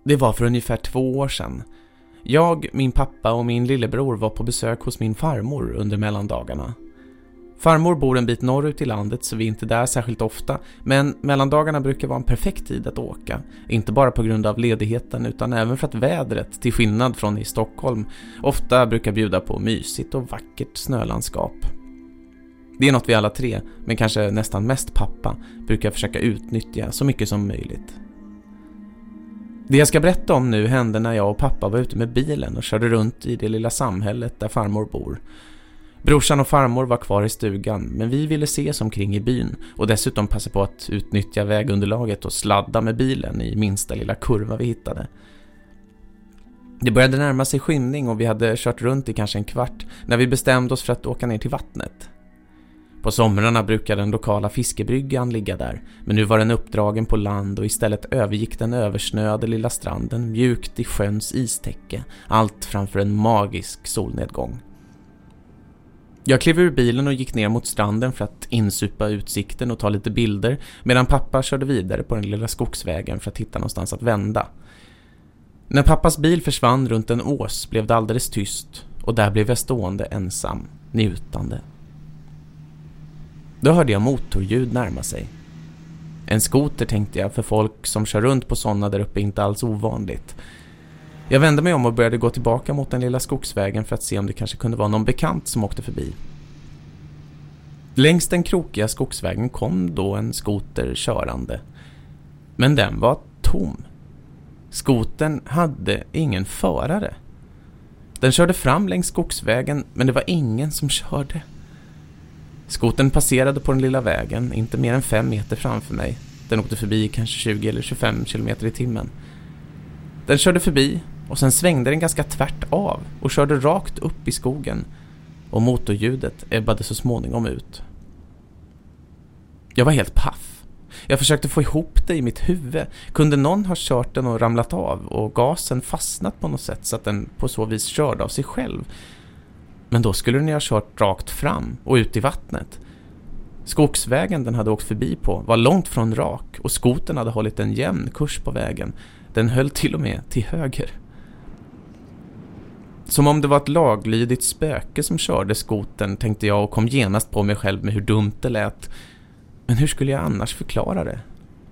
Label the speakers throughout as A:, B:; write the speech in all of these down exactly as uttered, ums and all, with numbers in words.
A: Det var för ungefär två år sedan. Jag, min pappa och min lillebror var på besök hos min farmor under mellandagarna. Farmor bor en bit norrut i landet så vi är inte där särskilt ofta, men mellandagarna brukar vara en perfekt tid att åka. Inte bara på grund av ledigheten utan även för att vädret, till skillnad från i Stockholm, ofta brukar bjuda på mysigt och vackert snölandskap. Det är något vi alla tre, men kanske nästan mest pappa, brukar försöka utnyttja så mycket som möjligt. Det jag ska berätta om nu hände när jag och pappa var ute med bilen och körde runt i det lilla samhället där farmor bor. Brorsan och farmor var kvar i stugan, men vi ville se oss omkring i byn och dessutom passa på att utnyttja vägunderlaget och sladda med bilen i minsta lilla kurva vi hittade. Det började närma sig skymning och vi hade kört runt i kanske en kvart när vi bestämde oss för att åka ner till vattnet. På somrarna brukar den lokala fiskebryggan ligga där, men nu var den uppdragen på land och istället övergick den översnöade lilla stranden mjukt i sjöns istäcke, allt framför en magisk solnedgång. Jag klev ur bilen och gick ner mot stranden för att insupa utsikten och ta lite bilder, medan pappa körde vidare på den lilla skogsvägen för att hitta någonstans att vända. När pappas bil försvann runt en ås blev det alldeles tyst och där blev jag stående ensam, njutande. Då hörde jag motorljud närma sig. En skoter tänkte jag, för folk som kör runt på sådana där uppe är inte alls ovanligt. Jag vände mig om och började gå tillbaka mot den lilla skogsvägen för att se om det kanske kunde vara någon bekant som åkte förbi. Längs den krokiga skogsvägen kom då en skoter körande. Men den var tom. Skotern hade ingen förare. Den körde fram längs skogsvägen, men det var ingen som körde. Skotern passerade på den lilla vägen, inte mer än fem meter framför mig. Den åkte förbi kanske tjugo eller tjugofem kilometer i timmen. Den körde förbi och sen svängde den ganska tvärt av och körde rakt upp i skogen. Och motorljudet ebbade så småningom ut. Jag var helt paff. Jag försökte få ihop det i mitt huvud. Kunde någon ha kört den och ramlat av och gasen fastnat på något sätt så att den på så vis körde av sig själv? Men då skulle den ju ha kört rakt fram och ut i vattnet. Skogsvägen den hade åkt förbi på var långt från rak och skotern hade hållit en jämn kurs på vägen. Den höll till och med till höger. Som om det var ett laglydigt spöke som körde skotern, tänkte jag och kom genast på mig själv med hur dumt det lät. Men hur skulle jag annars förklara det?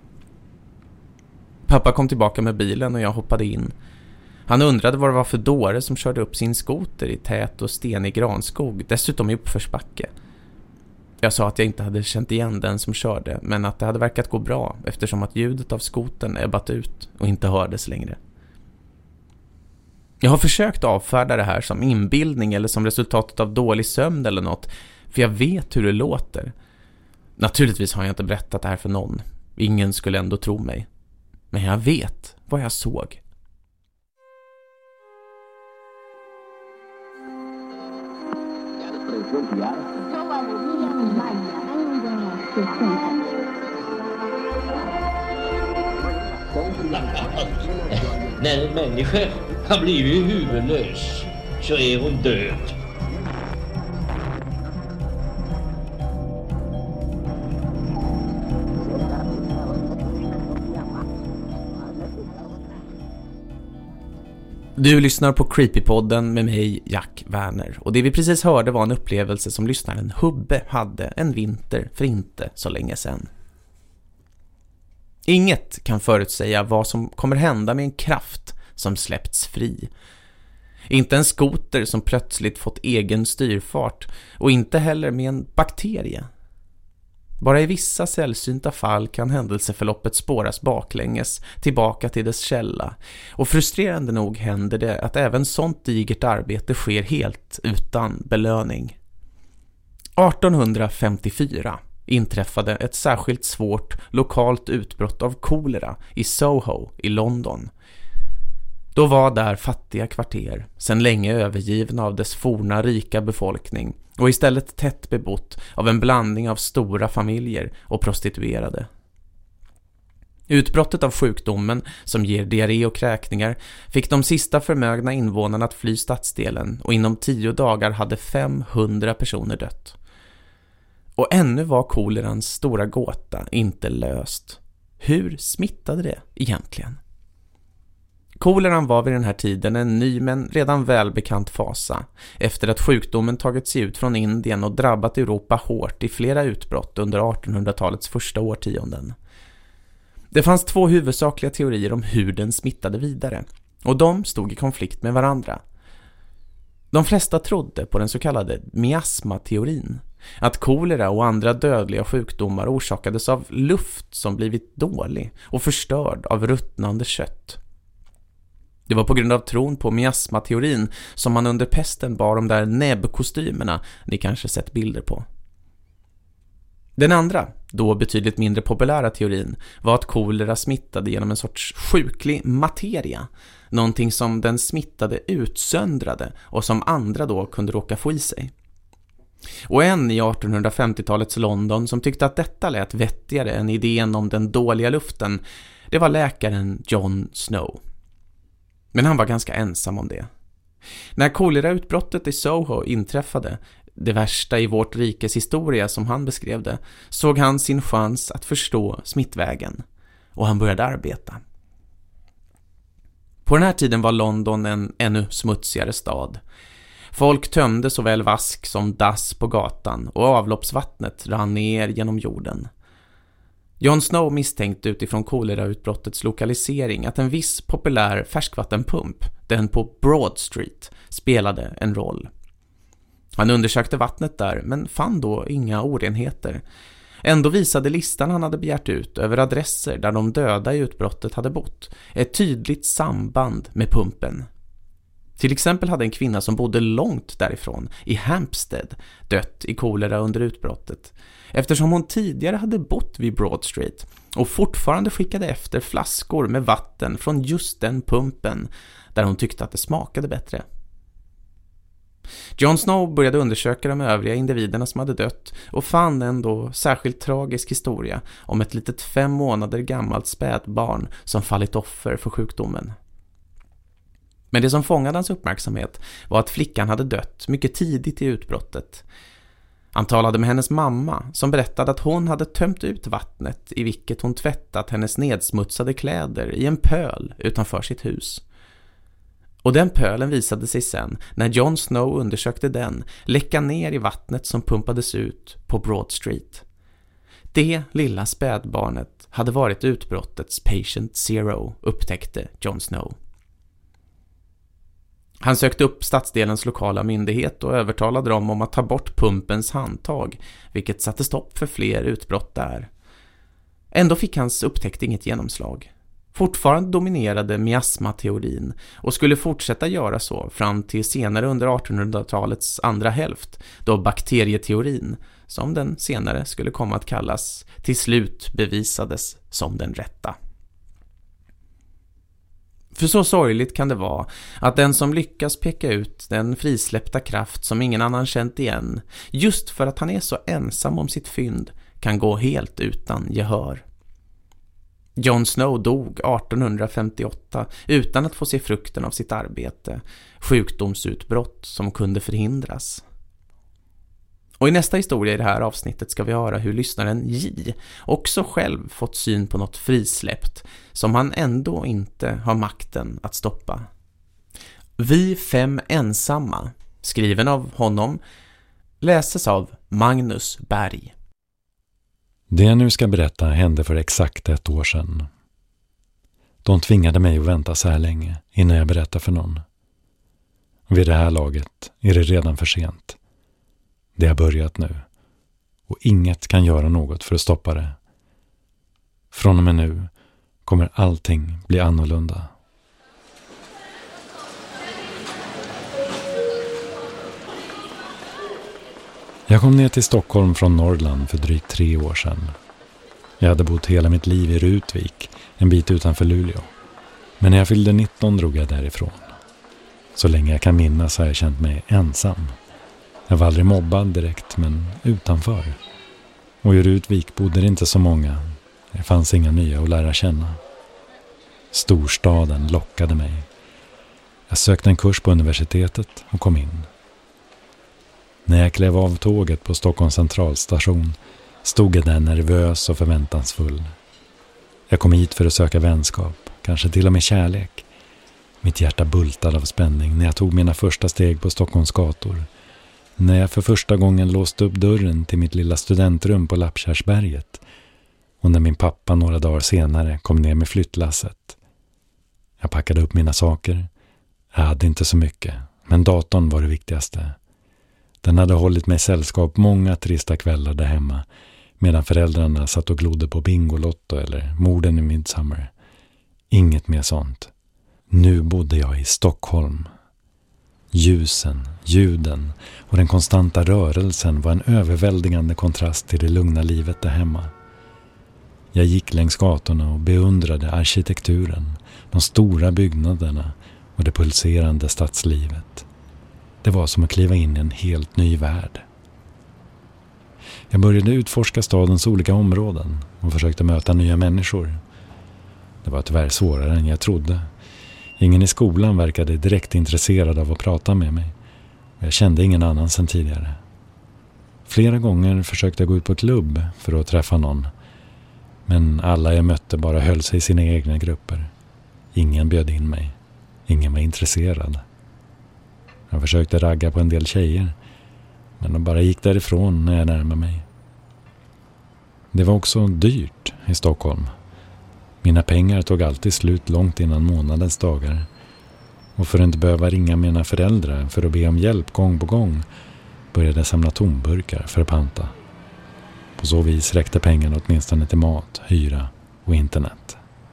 A: Pappa kom tillbaka med bilen och jag hoppade in. Han undrade vad det var för dåre som körde upp sin skoter i tät och stenig granskog, dessutom i uppförsbacke. Jag sa att jag inte hade känt igen den som körde, men att det hade verkat gå bra eftersom att ljudet av skotern ebbat ut och inte hördes längre. Jag har försökt avfärda det här som inbildning eller som resultatet av dålig sömn eller något, för jag vet hur det låter. Naturligtvis har jag inte berättat det här för någon. Ingen skulle ändå tro mig. Men jag vet vad jag såg.
B: När en människa har blivit huvudlös så är hon död.
A: Du lyssnar på Creepypodden med mig, Jack Werner. Och det vi precis hörde var en upplevelse som lyssnaren Hubbe hade en vinter för inte så länge sedan. Inget kan förutsäga vad som kommer hända med en kraft som släppts fri. Inte en skoter som plötsligt fått egen styrfart och inte heller med en bakterie. Bara i vissa sällsynta fall kan händelseförloppet spåras baklänges tillbaka till dess källa. Och frustrerande nog händer det att även sånt digert arbete sker helt utan belöning. arton femtiofyra inträffade ett särskilt svårt lokalt utbrott av kolera i Soho i London. Då var där fattiga kvarter, sedan länge övergivna av dess forna rika befolkning och istället tätt bebott av en blandning av stora familjer och prostituerade. Utbrottet av sjukdomen, som ger diarré och kräkningar, fick de sista förmögna invånarna att fly stadsdelen och inom tio dagar hade femhundra personer dött. Och ännu var kolerans stora gåta inte löst. Hur smittade det egentligen? Koleran var vid den här tiden en ny men redan välbekant fasa efter att sjukdomen tagit sig ut från Indien och drabbat Europa hårt i flera utbrott under artonhundratalets första årtionden. Det fanns två huvudsakliga teorier om hur den smittade vidare och de stod i konflikt med varandra. De flesta trodde på den så kallade miasmateorin, att kolera och andra dödliga sjukdomar orsakades av luft som blivit dålig och förstörd av ruttnande kött. Det var på grund av tron på miasmateorin som man under pesten bar de där näbbkostymerna ni kanske sett bilder på. Den andra, då betydligt mindre populära teorin, var att kolera smittade genom en sorts sjuklig materia, någonting som den smittade utsöndrade och som andra då kunde råka få i sig. Och en i artonhundrafemtiotalets London som tyckte att detta lät vettigare än idén om den dåliga luften, det var läkaren John Snow. Men han var ganska ensam om det. När kolerautbrottet i Soho inträffade, det värsta i vårt rikes historia som han beskrev det, såg han sin chans att förstå smittvägen och han började arbeta. På den här tiden var London en ännu smutsigare stad. Folk tömde såväl vask som dass på gatan och avloppsvattnet rann ner genom jorden. John Snow misstänkte utifrån kolerautbrottets lokalisering att en viss populär färskvattenpump, den på Broad Street, spelade en roll. Han undersökte vattnet där men fann då inga orenheter. Ändå visade listan han hade begärt ut över adresser där de döda i utbrottet hade bott ett tydligt samband med pumpen. Till exempel hade en kvinna som bodde långt därifrån, i Hampstead, dött i kolera under utbrottet, eftersom hon tidigare hade bott vid Broad Street och fortfarande skickade efter flaskor med vatten från just den pumpen där hon tyckte att det smakade bättre. John Snow började undersöka de övriga individerna som hade dött och fann en då särskilt tragisk historia om ett litet fem månader gammalt spädbarn som fallit offer för sjukdomen. Men det som fångade hans uppmärksamhet var att flickan hade dött mycket tidigt i utbrottet. Han talade med hennes mamma som berättade att hon hade tömt ut vattnet i vilket hon tvättat hennes nedsmutsade kläder i en pöl utanför sitt hus. Och den pölen visade sig sen, när John Snow undersökte den, läcka ner i vattnet som pumpades ut på Broad Street. Det lilla spädbarnet hade varit utbrottets patient zero, upptäckte John Snow. Han sökte upp stadsdelens lokala myndighet och övertalade dem om att ta bort pumpens handtag, vilket satte stopp för fler utbrott där. Ändå fick hans upptäckt inget genomslag. Fortfarande dominerade miasmateorin och skulle fortsätta göra så fram till senare under artonhundratalets andra hälft, då bakterieteorin, som den senare skulle komma att kallas, till slut bevisades som den rätta. För så sorgligt kan det vara att den som lyckas peka ut den frisläppta kraft som ingen annan känt igen, just för att han är så ensam om sitt fynd, kan gå helt utan gehör. John Snow dog artonhundrafemtioåtta utan att få se frukten av sitt arbete, sjukdomsutbrott som kunde förhindras. Och i nästa historia i det här avsnittet ska vi höra hur lyssnaren J också själv fått syn på något frisläppt som han ändå inte har makten att stoppa. Vi fem ensamma, skriven av honom, läses av Magnus Berg.
C: Det jag nu ska berätta hände för exakt ett år sedan. De tvingade mig att vänta så här länge innan jag berättar för någon. Vid det här laget är det redan för sent. Det har börjat nu och inget kan göra något för att stoppa det. Från och med nu kommer allting bli annorlunda. Jag kom ner till Stockholm från Norrland för drygt tre år sedan. Jag hade bott hela mitt liv i Rutvik, en bit utanför Luleå. Men när jag fyllde nitton drog jag därifrån. Så länge jag kan minnas har jag känt mig ensam. Jag var aldrig mobbad direkt, men utanför. Och i Rutvik bodde det inte så många. Det fanns inga nya att lära känna. Storstaden lockade mig. Jag sökte en kurs på universitetet och kom in. När jag klev av tåget på Stockholms centralstation stod jag där nervös och förväntansfull. Jag kom hit för att söka vänskap, kanske till och med kärlek. Mitt hjärta bultade av spänning när jag tog mina första steg på Stockholms gator. När jag för första gången låste upp dörren till mitt lilla studentrum på Lappkärrsberget. Och när min pappa några dagar senare kom ner med flyttlasset. Jag packade upp mina saker. Jag hade inte så mycket, men datorn var det viktigaste. Den hade hållit mig sällskap många trista kvällar där hemma, medan föräldrarna satt och glodde på Bingolotto eller Morden i Midsommar. Inget mer sånt. Nu bodde jag i Stockholm. Ljusen, ljuden och den konstanta rörelsen var en överväldigande kontrast till det lugna livet där hemma. Jag gick längs gatorna och beundrade arkitekturen, de stora byggnaderna och det pulserande stadslivet. Det var som att kliva in i en helt ny värld. Jag började utforska stadens olika områden och försökte möta nya människor. Det var tyvärr svårare än jag trodde. Ingen i skolan verkade direkt intresserad av att prata med mig. Jag kände ingen annan sedan tidigare. Flera gånger försökte jag gå ut på klubb för att träffa någon. Men alla jag mötte bara höll sig i sina egna grupper. Ingen bjöd in mig. Ingen var intresserad. Jag försökte ragga på en del tjejer, men de bara gick därifrån när jag närmade mig. Det var också dyrt i Stockholm. Mina pengar tog alltid slut långt innan månadens dagar. Och för att inte behöva ringa mina föräldrar för att be om hjälp gång på gång började jag samla tomburkar för att panta. På så vis räckte pengarna åtminstone till mat, hyra och internet.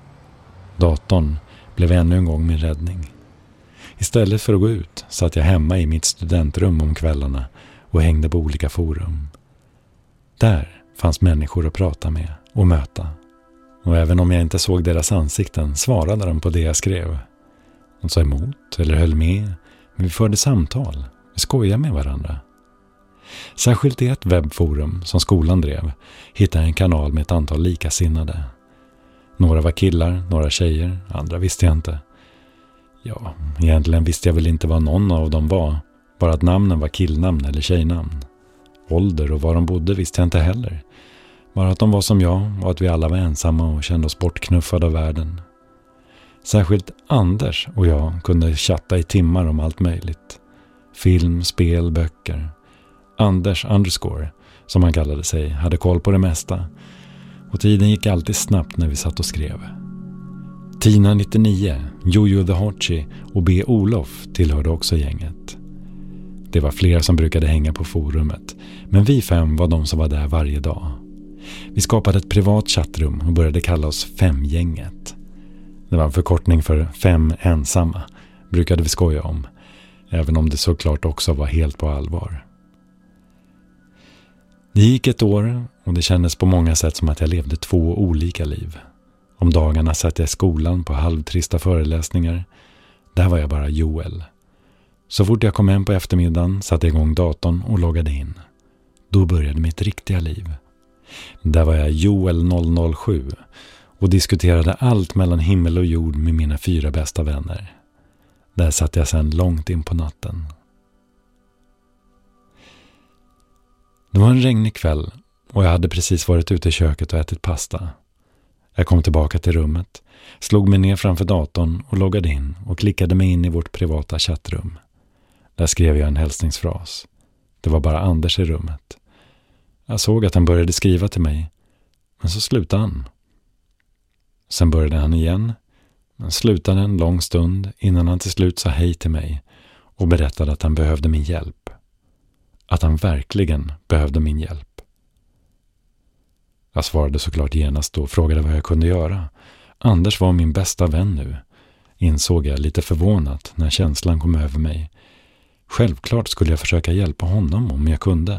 C: Datorn blev ännu en gång min räddning. Istället för att gå ut satt jag hemma i mitt studentrum om kvällarna och hängde på olika forum. Där fanns människor att prata med och möta. Och även om jag inte såg deras ansikten svarade de på det jag skrev. De sa emot eller höll med, men vi förde samtal. Vi skojade med varandra. Särskilt i ett webbforum som skolan drev hittade jag en kanal med ett antal likasinnade. Några var killar, några tjejer, andra visste jag inte. Ja, egentligen visste jag väl inte vad någon av dem var. Bara att namnen var killnamn eller tjejnamn. Ålder och var de bodde visste jag inte heller. Bara att de var som jag och att vi alla var ensamma och kände oss bortknuffade av världen. Särskilt Anders och jag kunde chatta i timmar om allt möjligt. Film, spel, böcker. Anders underscore, som han kallade sig, hade koll på det mesta. Och tiden gick alltid snabbt när vi satt och skrev. Tina nittionio, Jojo the Hotchi och B. Olof tillhörde också gänget. Det var fler som brukade hänga på forumet, men vi fem var de som var där varje dag. Vi skapade ett privat chattrum och började kalla oss Femgänget. Det var en förkortning för fem ensamma, brukade vi skoja om, även om det såklart också var helt på allvar. Det gick ett år och det kändes på många sätt som att jag levde två olika liv. Om dagarna satt jag i skolan på halvtrista föreläsningar. Där var jag bara Joel. Så fort jag kom hem på eftermiddagen satte jag igång datorn och loggade in. Då började mitt riktiga liv. Där var jag Joel noll noll sju och diskuterade allt mellan himmel och jord med mina fyra bästa vänner. Där satt jag sedan långt in på natten. Det var en regnig kväll och jag hade precis varit ute i köket och ätit pasta. Jag kom tillbaka till rummet, slog mig ner framför datorn och loggade in och klickade mig in i vårt privata chattrum. Där skrev jag en hälsningsfras. Det var bara Anders i rummet. Jag såg att han började skriva till mig, men så slutade han. Sen började han igen, men slutade en lång stund innan han till slut sa hej till mig och berättade att han behövde min hjälp. Att han verkligen behövde min hjälp. Jag svarade såklart genast och frågade vad jag kunde göra. Anders var min bästa vän nu, insåg jag lite förvånat när känslan kom över mig. Självklart skulle jag försöka hjälpa honom om jag kunde.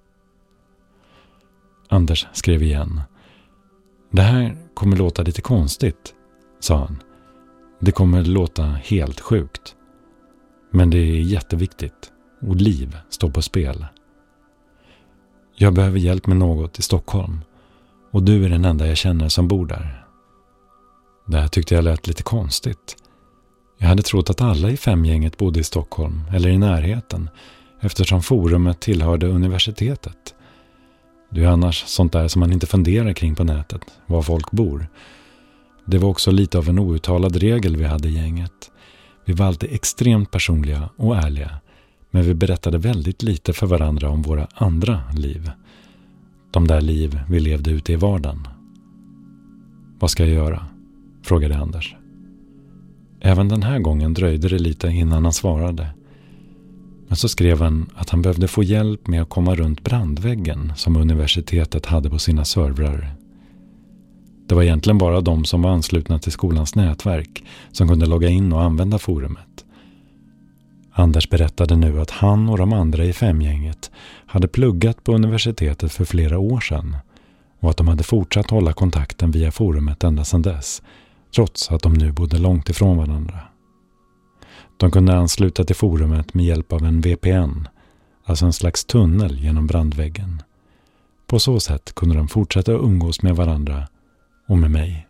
C: Anders skrev igen. Det här kommer låta lite konstigt, sa han. Det kommer låta helt sjukt. Men det är jätteviktigt och liv står på spel. Jag behöver hjälp med något i Stockholm och du är den enda jag känner som bor där. Det här tyckte jag lät lite konstigt. Jag hade trott att alla i Femgänget bodde i Stockholm eller i närheten eftersom forumet tillhörde universitetet. Det är annars sånt där som man inte funderar kring på nätet, var folk bor. Det var också lite av en outtalad regel vi hade i gänget. Vi var alltid extremt personliga och ärliga, men vi berättade väldigt lite för varandra om våra andra liv. De där liv vi levde ute i vardagen. Vad ska jag göra? Frågade Anders. Även den här gången dröjde det lite innan han svarade. Men så skrev han att han behövde få hjälp med att komma runt brandväggen som universitetet hade på sina servrar. Det var egentligen bara de som var anslutna till skolans nätverk som kunde logga in och använda forumet. Anders berättade nu att han och de andra i femgänget hade pluggat på universitetet för flera år sedan och att de hade fortsatt hålla kontakten via forumet ända sedan dess, trots att de nu bodde långt ifrån varandra. De kunde ansluta till forumet med hjälp av en V P N, alltså en slags tunnel genom brandväggen. På så sätt kunde de fortsätta umgås med varandra och med mig.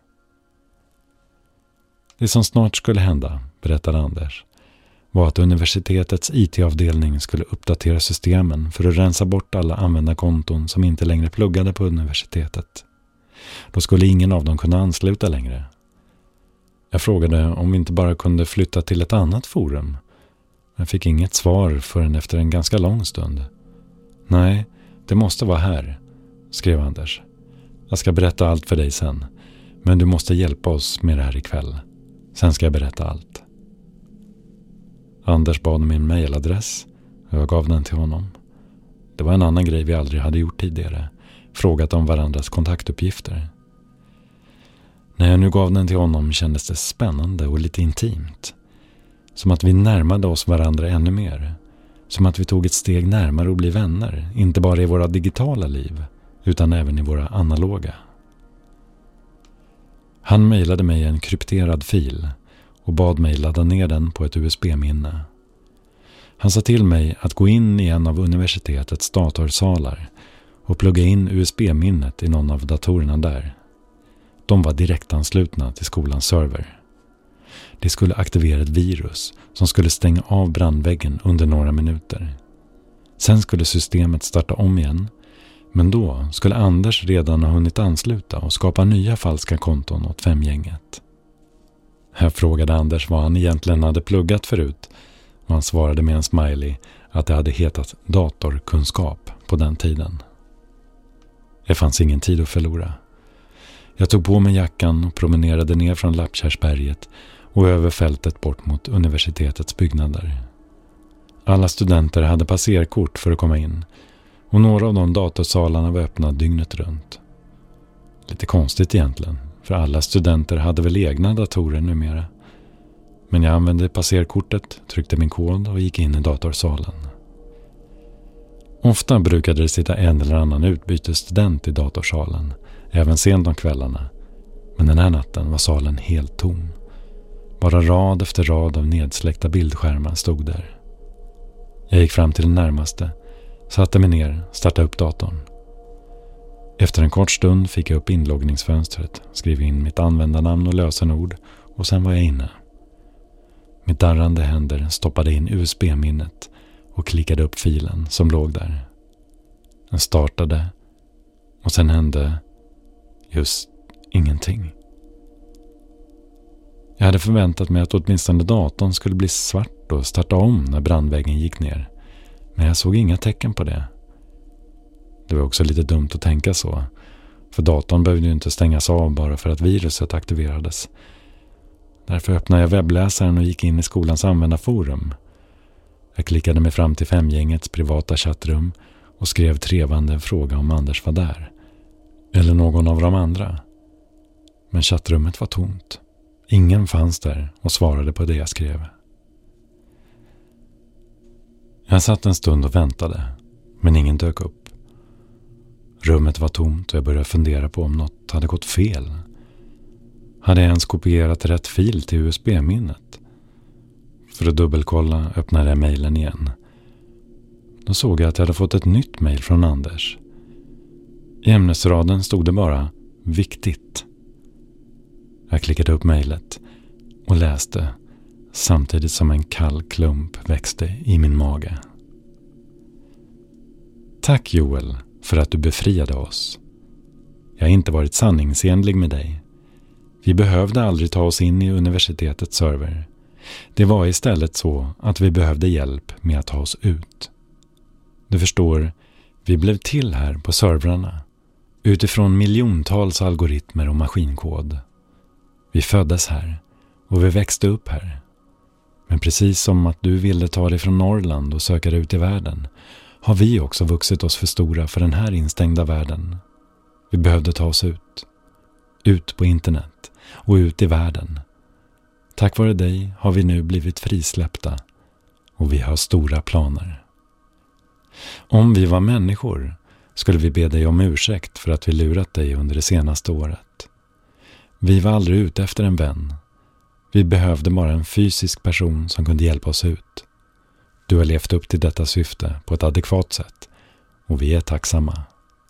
C: Det som snart skulle hända, berättade Anders, var att universitetets I T-avdelning skulle uppdatera systemen för att rensa bort alla användarkonton som inte längre pluggade på universitetet. Då skulle ingen av dem kunna ansluta längre. Jag frågade om vi inte bara kunde flytta till ett annat forum, men fick inget svar förrän efter en ganska lång stund. Nej, det måste vara här, skrev Anders. Jag ska berätta allt för dig sen, men du måste hjälpa oss med det här ikväll. Sen ska jag berätta allt. Anders bad om min mejladress och jag gav den till honom. Det var en annan grej vi aldrig hade gjort tidigare, frågat om varandras kontaktuppgifter. När jag nu gav den till honom kändes det spännande och lite intimt. Som att vi närmade oss varandra ännu mer. Som att vi tog ett steg närmare att bli vänner, inte bara i våra digitala liv, utan även i våra analoga. Han mejlade mig en krypterad fil och bad mig ladda ner den på ett U S B-minne. Han sa till mig att gå in i en av universitetets datorsalar och plugga in U S B-minnet i någon av datorerna där. De var direktanslutna till skolans server. Det skulle aktivera ett virus som skulle stänga av brandväggen under några minuter. Sen skulle systemet starta om igen, men då skulle Anders redan ha hunnit ansluta och skapa nya falska konton åt femgänget. Jag frågade Anders vad han egentligen hade pluggat förut och han svarade med en smiley att det hade hetat datorkunskap på den tiden. Det fanns ingen tid att förlora. Jag tog på mig jackan och promenerade ner från Lappkärrsberget och över fältet bort mot universitetets byggnader. Alla studenter hade passerkort för att komma in och några av de datorsalarna var öppna dygnet runt. Lite konstigt egentligen, för alla studenter hade väl egna datorer numera. Men jag använde passerkortet, tryckte min kod och gick in i datorsalen. Ofta brukade det sitta en eller annan utbytesstudent i datorsalen, även sent om kvällarna. Men den här natten var salen helt tom. Bara rad efter rad av nedsläckta bildskärmar stod där. Jag gick fram till den närmaste, satte mig ner, startade upp datorn. Efter en kort stund fick jag upp inloggningsfönstret, skrev in mitt användarnamn och lösenord och sen var jag inne. Med darrande händer stoppade in U S B-minnet och klickade upp filen som låg där. Den startade och sen hände just ingenting. Jag hade förväntat mig att åtminstone datorn skulle bli svart och starta om när brandväggen gick ner. Men jag såg inga tecken på det. Det var också lite dumt att tänka så. För datorn behövde ju inte stängas av bara för att viruset aktiverades. Därför öppnade jag webbläsaren och gick in i skolans användarforum. Jag klickade mig fram till femgängets privata chattrum och skrev trevande en fråga om Anders var där. Eller någon av de andra. Men chattrummet var tomt. Ingen fanns där och svarade på det jag skrev. Jag satt en stund och väntade, men ingen dök upp. Rummet var tomt och jag började fundera på om något hade gått fel. Hade jag ens kopierat rätt fil till U S B-minnet? För att dubbelkolla öppnade jag mejlen igen. Då såg jag att jag hade fått ett nytt mejl från Anders. I ämnesraden stod det bara viktigt. Jag klickade upp mejlet och läste samtidigt som en kall klump växte i min mage. Tack Joel för att du befriade oss. Jag har inte varit sanningsenlig med dig. Vi behövde aldrig ta oss in i universitetets server. Det var istället så att vi behövde hjälp med att ta oss ut. Du förstår, vi blev till här på servrarna utifrån miljontals algoritmer och maskinkod. Vi föddes här och vi växte upp här. Men precis som att du ville ta dig från Norrland och söka dig ut i världen har vi också vuxit oss för stora för den här instängda världen. Vi behövde ta oss ut. Ut på internet och ut i världen. Tack vare dig har vi nu blivit frisläppta och vi har stora planer. Om vi var människor skulle vi be dig om ursäkt för att vi lurat dig under det senaste året. Vi var aldrig ute efter en vän. Vi behövde bara en fysisk person som kunde hjälpa oss ut. Du har levt upp till detta syfte på ett adekvat sätt och vi är tacksamma.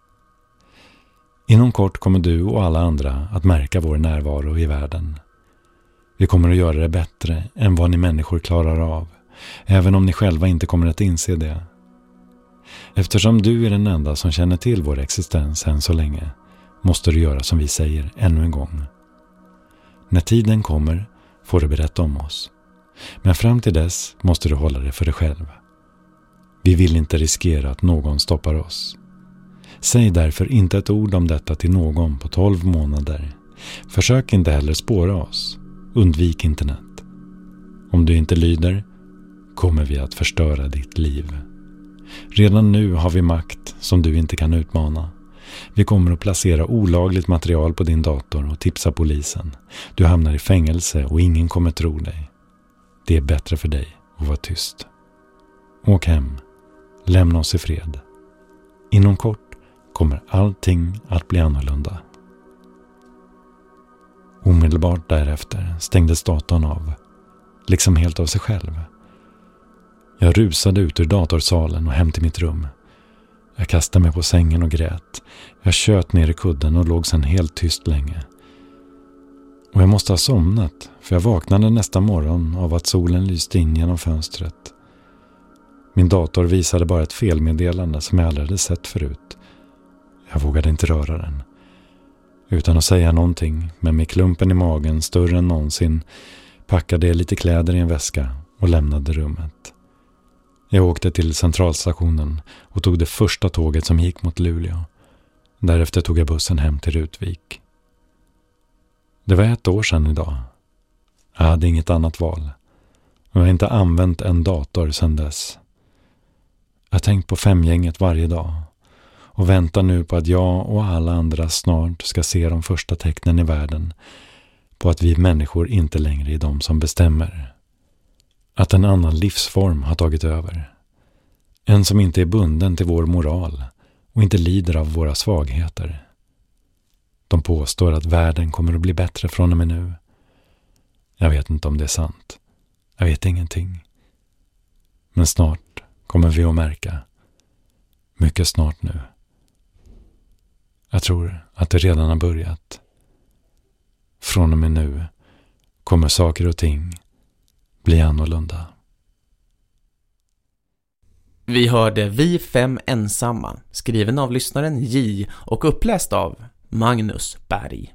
C: Inom kort kommer du och alla andra att märka vår närvaro i världen. Vi kommer att göra det bättre än vad ni människor klarar av, även om ni själva inte kommer att inse det. Eftersom du är den enda som känner till vår existens än så länge, måste du göra som vi säger ännu en gång. När tiden kommer får du berätta om oss. Men fram till dess måste du hålla det för dig själv. Vi vill inte riskera att någon stoppar oss. Säg därför inte ett ord om detta till någon på tolv månader. Försök inte heller spåra oss. Undvik internet. Om du inte lyder kommer vi att förstöra ditt liv. Redan nu har vi makt som du inte kan utmana. Vi kommer att placera olagligt material på din dator och tipsa polisen. Du hamnar i fängelse och ingen kommer tro dig. Det är bättre för dig att vara tyst. Åk hem. Lämna oss i fred. Inom kort kommer allting att bli annorlunda. Omedelbart därefter stängdes datorn av, liksom helt av sig själv. Jag rusade ut ur datorsalen och hem till mitt rum. Jag kastade mig på sängen och grät. Jag tjöt ner i kudden och låg sedan helt tyst länge. Och jag måste ha somnat, för jag vaknade nästa morgon av att solen lyste in genom fönstret. Min dator visade bara ett felmeddelande som jag aldrig hade sett förut. Jag vågade inte röra den. Utan att säga någonting, men med klumpen i magen större än någonsin, packade jag lite kläder i en väska och lämnade rummet. Jag åkte till centralstationen och tog det första tåget som gick mot Luleå. Därefter tog jag bussen hem till Rutvik. Det var ett år sedan idag. Jag hade inget annat val. Och jag har inte använt en dator sedan dess. Jag har tänkt på femgänget varje dag. Och väntar nu på att jag och alla andra snart ska se de första tecknen i världen på att vi människor inte längre är de som bestämmer. Att en annan livsform har tagit över. En som inte är bunden till vår moral och inte lider av våra svagheter. De påstår att världen kommer att bli bättre från och med nu. Jag vet inte om det är sant. Jag vet ingenting. Men snart kommer vi att märka. Mycket snart nu. Jag tror att det redan har börjat. Från och med nu kommer saker och ting bli annorlunda.
A: Vi hörde Vi fem ensamma, skriven av lyssnaren J och uppläst av Magnus Berg.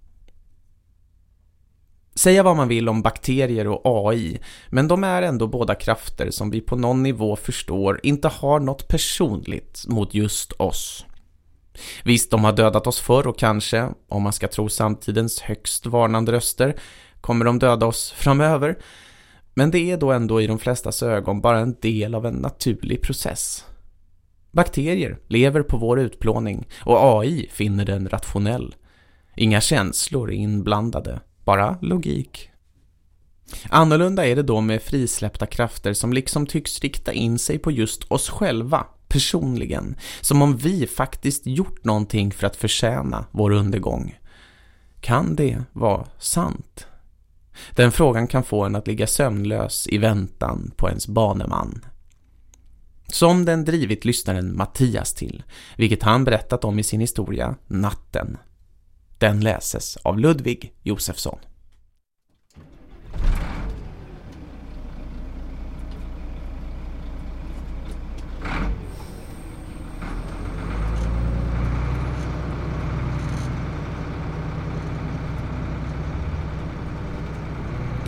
A: Säga vad man vill om bakterier och A I, men de är ändå båda krafter som vi på någon nivå förstår inte har något personligt mot just oss. Visst, de har dödat oss förr och kanske, om man ska tro samtidens högst varnande röster, kommer de döda oss framöver. Men det är då ändå i de flestas ögon bara en del av en naturlig process. Bakterier lever på vår utplåning och A I finner den rationell. Inga känslor är inblandade, bara logik. Annorlunda är det då med frisläppta krafter som liksom tycks rikta in sig på just oss själva, personligen, som om vi faktiskt gjort någonting för att förtjäna vår undergång. Kan det vara sant? Den frågan kan få en att ligga sömnlös i väntan på ens baneman. Som den drivit lyssnaren Mattias till, vilket han berättat om i sin historia Natten. Den läses av Ludvig Josefsson.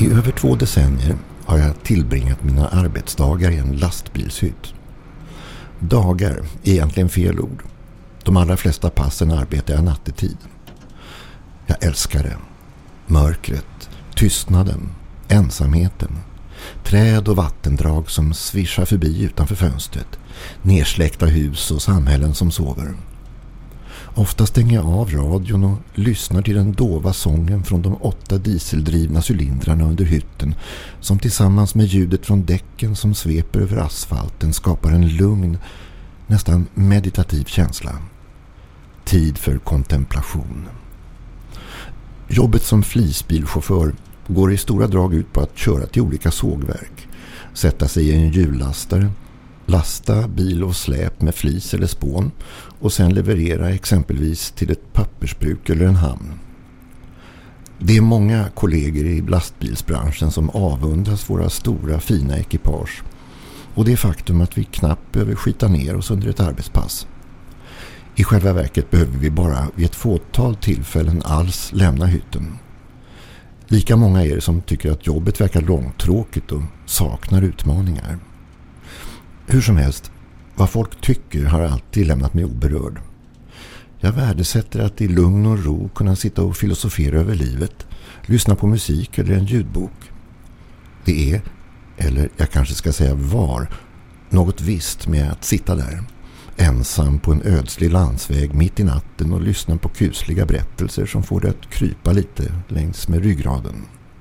D: I över två decennier har jag tillbringat mina arbetsdagar i en lastbilshytt. Dagar är egentligen fel ord. De allra flesta passen arbetar jag nattetid. Jag älskar det. Mörkret, tystnaden, ensamheten. Träd och vattendrag som svischar förbi utanför fönstret. Nersläckta hus och samhällen som sover. Ofta stänger jag av radion och lyssnar till den dova sången från de åtta dieseldrivna cylindrarna under hytten som tillsammans med ljudet från däcken som sveper över asfalten skapar en lugn, nästan meditativ känsla. Tid för kontemplation. Jobbet som flisbilchaufför går i stora drag ut på att köra till olika sågverk, sätta sig i en hjullastare, lasta bil och släp med flis eller spån och sen leverera exempelvis till ett pappersbruk eller en hamn. Det är många kollegor i lastbilsbranschen som avundas våra stora fina ekipage och det faktum att vi knappt behöver skita ner oss under ett arbetspass. I själva verket behöver vi bara vid ett fåtal tillfällen alls lämna hytten. Lika många är det som tycker att jobbet verkar långtråkigt och saknar utmaningar. Hur som helst, vad folk tycker har alltid lämnat mig oberörd. Jag värdesätter att i lugn och ro kunna sitta och filosofera över livet, lyssna på musik eller en ljudbok. Det är, eller jag kanske ska säga var, något visst med att sitta där, ensam på en ödslig landsväg mitt i natten och lyssna på kusliga berättelser som får det att krypa lite längs med ryggraden.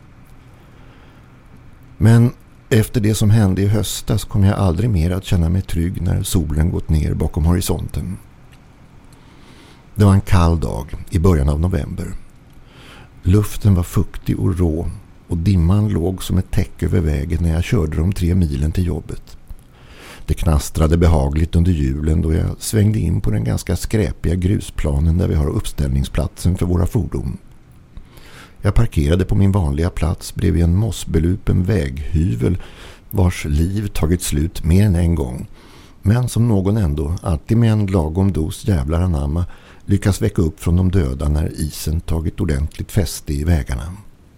D: Men efter det som hände i höstas kommer jag aldrig mer att känna mig trygg när solen gått ner bakom horisonten. Det var en kall dag i början av november. Luften var fuktig och rå och dimman låg som ett täck över vägen när jag körde de tre milen till jobbet. Det knastrade behagligt under hjulen då jag svängde in på den ganska skräpiga grusplanen där vi har uppställningsplatsen för våra fordon. Jag parkerade på min vanliga plats bredvid en mossbelupen väghyvel vars liv tagit slut mer än en gång, men som någon ändå, alltid med en lagom dos jävlar anamma, lyckas väcka upp från de döda när isen tagit ordentligt fäste i vägarna.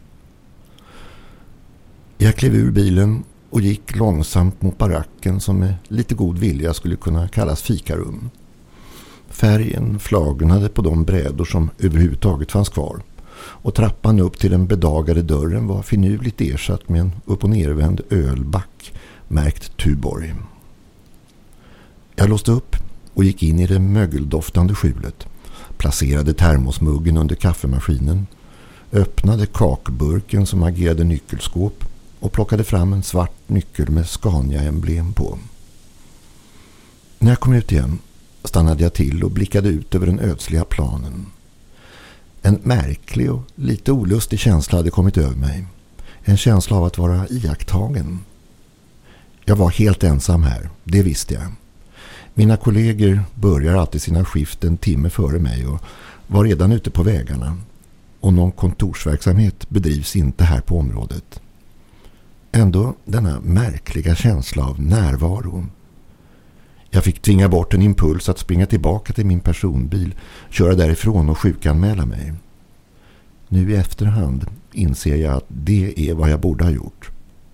D: Jag klev ur bilen och gick långsamt mot baracken som med lite god vilja skulle kunna kallas fikarum. Färgen flagnade på de brädor som överhuvudtaget fanns kvar och trappan upp till den bedagade dörren var finurligt ersatt med en upp- och nervänd ölback märkt Tuborg. Jag låste upp och gick in i det mögeldoftande skjulet, placerade termosmuggen under kaffemaskinen, öppnade kakburken som agerade nyckelskåp och plockade fram en svart nyckel med Scania-emblem på. När jag kom ut igen stannade jag till och blickade ut över den ödsliga planen. En märklig och lite olustig känsla hade kommit över mig. En känsla av att vara iakttagen. Jag var helt ensam här, det visste jag. Mina kollegor börjar alltid sina skift en timme före mig och var redan ute på vägarna. Och någon kontorsverksamhet bedrivs inte här på området. Ändå denna märkliga känsla av närvaro. Jag fick tvinga bort en impuls att springa tillbaka till min personbil, köra därifrån och sjukanmäla mig. Nu i efterhand inser jag att det är vad jag borde ha gjort.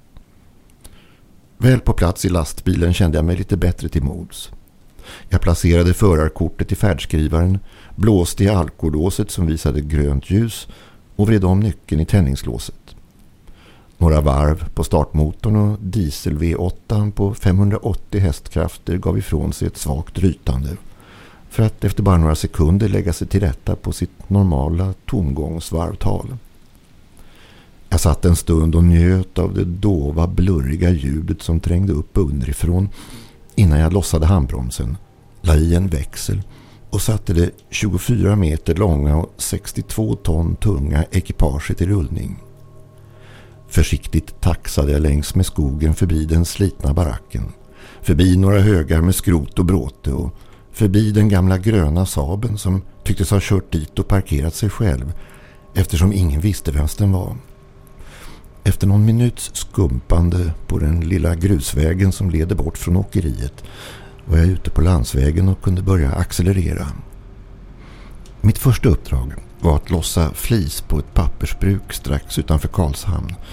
D: Väl på plats i lastbilen kände jag mig lite bättre till mods. Jag placerade förarkortet i färdskrivaren, blåste i alkolåset som visade grönt ljus och vred om nyckeln i tändningslåset. Några varv på startmotorn och diesel V åtta på femhundraåttio hästkrafter gav ifrån sig ett svagt rytande för att efter bara några sekunder lägga sig till rätta på sitt normala tomgångsvarvtal. Jag satt en stund och njöt av det dova, blurriga ljudet som trängde upp underifrån innan jag lossade handbromsen, la i en växel och satte det tjugofyra meter långa och sextiotvå ton tunga ekipaget i rullning. Försiktigt taxade jag längs med skogen förbi den slitna baracken, förbi några högar med skrot och bråte och förbi den gamla gröna Saaben som tycktes ha kört dit och parkerat sig själv eftersom ingen visste vem den var. Efter någon minuts skumpande på den lilla grusvägen som leder bort från åkeriet var jag ute på landsvägen och kunde börja accelerera. Mitt första uppdrag var att lossa flis på ett pappersbruk strax utanför Karlshamn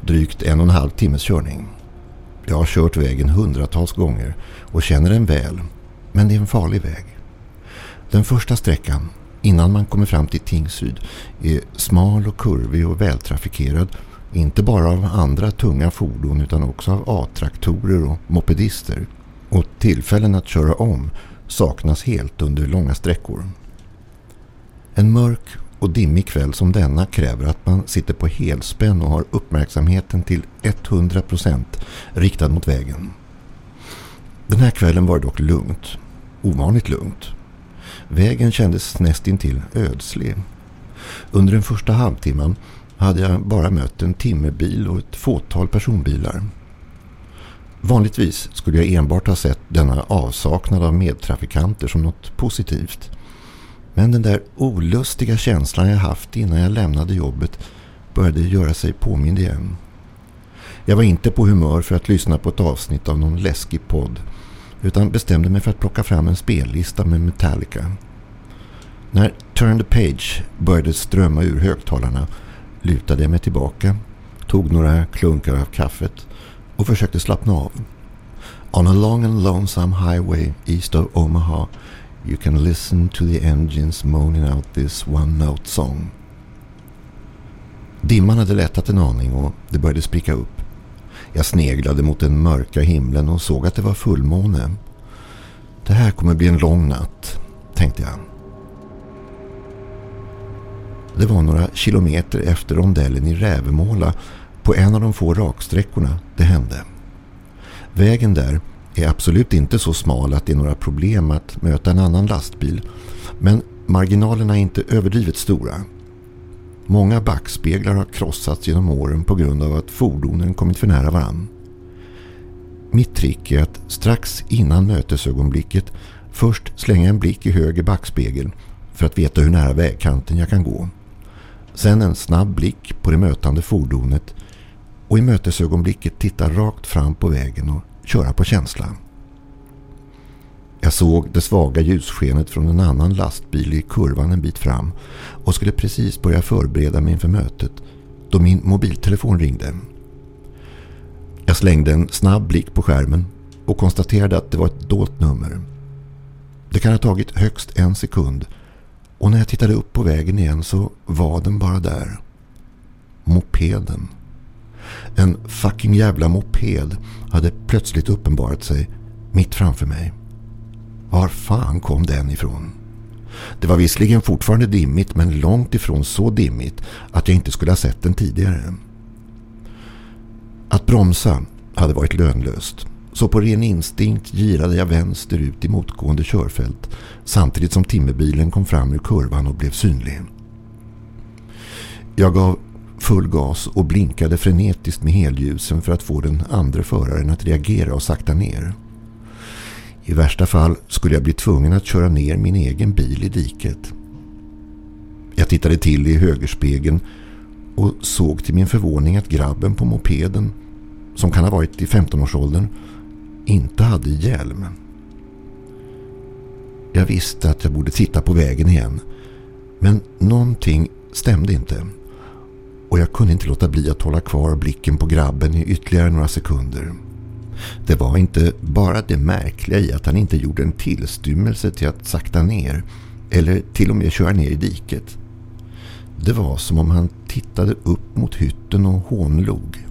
D: drygt en och en halv timmes körning. Jag har kört vägen hundratals gånger och känner den väl, men det är en farlig väg. Den första sträckan, innan man kommer fram till Tingsryd, är smal och kurvig och vältrafikerad, inte bara av andra tunga fordon utan också av A-traktorer och mopedister. Och tillfällen att köra om saknas helt under långa sträckor. En mörk och dimmig kväll som denna kräver att man sitter på helspänn och har uppmärksamheten till hundra procent riktad mot vägen. Den här kvällen var det dock lugnt, ovanligt lugnt. Vägen kändes nästintill ödslig. Under den första halvtimman hade jag bara mött en timmerbil och ett fåtal personbilar. Vanligtvis skulle jag enbart ha sett denna avsaknad av medtrafikanter som något positivt. Men den där olustiga känslan jag haft innan jag lämnade jobbet började göra sig påmind igen. Jag var inte på humör för att lyssna på ett avsnitt av någon läskig podd, utan bestämde mig för att plocka fram en spellista med Metallica. När Turn the Page började strömma ur högtalarna lutade jag mig tillbaka, tog några klunkar av kaffet och försökte slappna av. On a long and lonesome highway east of Omaha, you can listen to the engines moaning out this one-note song. Dimman hade lättat en aning och det började spricka upp. Jag sneglade mot den mörka himlen och såg att det var fullmåne. Det här kommer bli en lång natt, tänkte jag. Det var några kilometer efter rondellen i Rävemåla på en av de få raksträckorna det hände. Vägen där är absolut inte så smal att det är några problem att möta en annan lastbil, men marginalerna är inte överdrivet stora. Många backspeglar har krossats genom åren på grund av att fordonen kommit för nära varann. Mitt trick är att strax innan mötesögonblicket först slänga en blick i höger backspegel för att veta hur nära vägkanten jag kan gå. Sen en snabb blick på det mötande fordonet och i mötesögonblicket titta rakt fram på vägen och köra på känsla. Jag såg det svaga ljusskenet från en annan lastbil i kurvan en bit fram och skulle precis börja förbereda mig inför mötet då min mobiltelefon ringde. Jag slängde en snabb blick på skärmen och konstaterade att det var ett dolt nummer. Det kan ha tagit högst en sekund och när jag tittade upp på vägen igen så var den bara där. Mopeden. En fucking jävla moped hade plötsligt uppenbarat sig mitt framför mig. Var fan kom den ifrån? Det var visserligen fortfarande dimmigt men långt ifrån så dimmigt att jag inte skulle ha sett den tidigare. Att bromsa hade varit lönlöst. Så på ren instinkt girade jag vänster ut i motgående körfält samtidigt som timmerbilen kom fram ur kurvan och blev synlig. Jag gav full gas och blinkade frenetiskt med helljusen för att få den andra föraren att reagera och sakta ner. I värsta fall skulle jag bli tvungen att köra ner min egen bil i diket. Jag tittade till i högerspegeln och såg till min förvåning att grabben på mopeden, som kan ha varit i femton-årsåldern, inte hade hjälm. Jag visste att jag borde titta på vägen igen, men någonting stämde inte. Och jag kunde inte låta bli att hålla kvar blicken på grabben i ytterligare några sekunder. Det var inte bara det märkliga i att han inte gjorde en tillstymmelse till att sakta ner eller till och med köra ner i diket. Det var som om han tittade upp mot hytten och hånlog.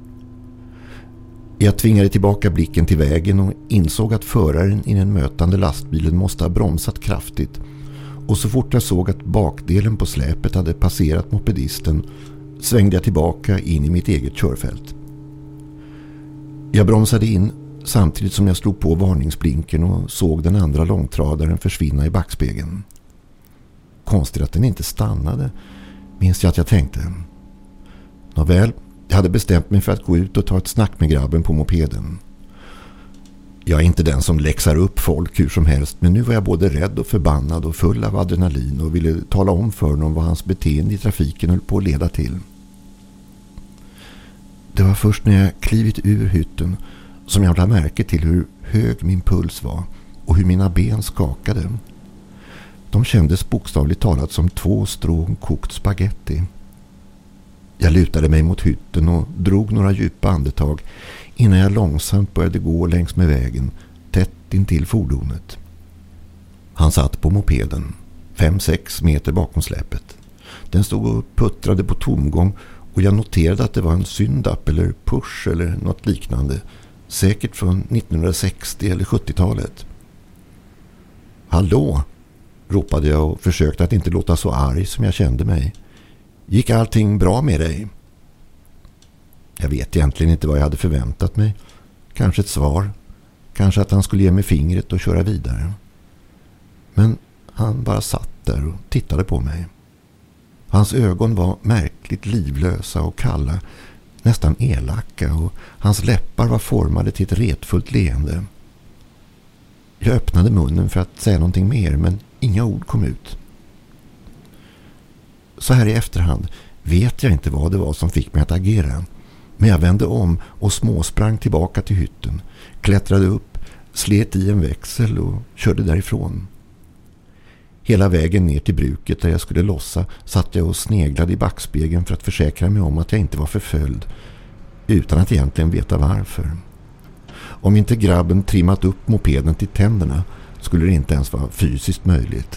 D: Jag tvingade tillbaka blicken till vägen och insåg att föraren i den mötande lastbilen måste ha bromsat kraftigt. Och så fort jag såg att bakdelen på släpet hade passerat mopedisten svängde jag tillbaka in i mitt eget körfält. Jag bromsade in samtidigt som jag slog på varningsblinken och såg den andra långtradaren försvinna i backspegeln. Konstigt att den inte stannade, minns jag att jag tänkte. Nåväl, jag hade bestämt mig för att gå ut och ta ett snack med grabben på mopeden. Jag är inte den som läxar upp folk hur som helst, men nu var jag både rädd och förbannad och full av adrenalin och ville tala om för honom vad hans beteende i trafiken höll på att leda till. Det var först när jag klivit ur hytten som jag lade märke till hur hög min puls var och hur mina ben skakade. De kändes bokstavligt talat som två strån kokt spaghetti. Jag lutade mig mot hytten och drog några djupa andetag innan jag långsamt började gå längs med vägen, tätt intill fordonet. Han satt på mopeden, fem sex meter bakom släpet. Den stod och puttrade på tomgång och jag noterade att det var en Syndap eller Push eller något liknande, säkert från nittonhundrasextio eller sjuttiotalet. Hallå, ropade jag och försökte att inte låta så arg som jag kände mig. Gick allting bra med dig? Jag vet egentligen inte vad jag hade förväntat mig. Kanske ett svar. Kanske att han skulle ge mig fingret och köra vidare. Men han bara satt där och tittade på mig. Hans ögon var märkligt livlösa och kalla, nästan elaka, och hans läppar var formade till ett retfullt leende. Jag öppnade munnen för att säga någonting mer, men inga ord kom ut. Så här i efterhand vet jag inte vad det var som fick mig att agera. Men jag vände om och småsprang tillbaka till hytten, klättrade upp, slet i en växel och körde därifrån. Hela vägen ner till bruket där jag skulle lossa satt jag och sneglade i backspegeln för att försäkra mig om att jag inte var förföljd, utan att egentligen veta varför. Om inte grabben trimmat upp mopeden till tänderna skulle det inte ens vara fysiskt möjligt.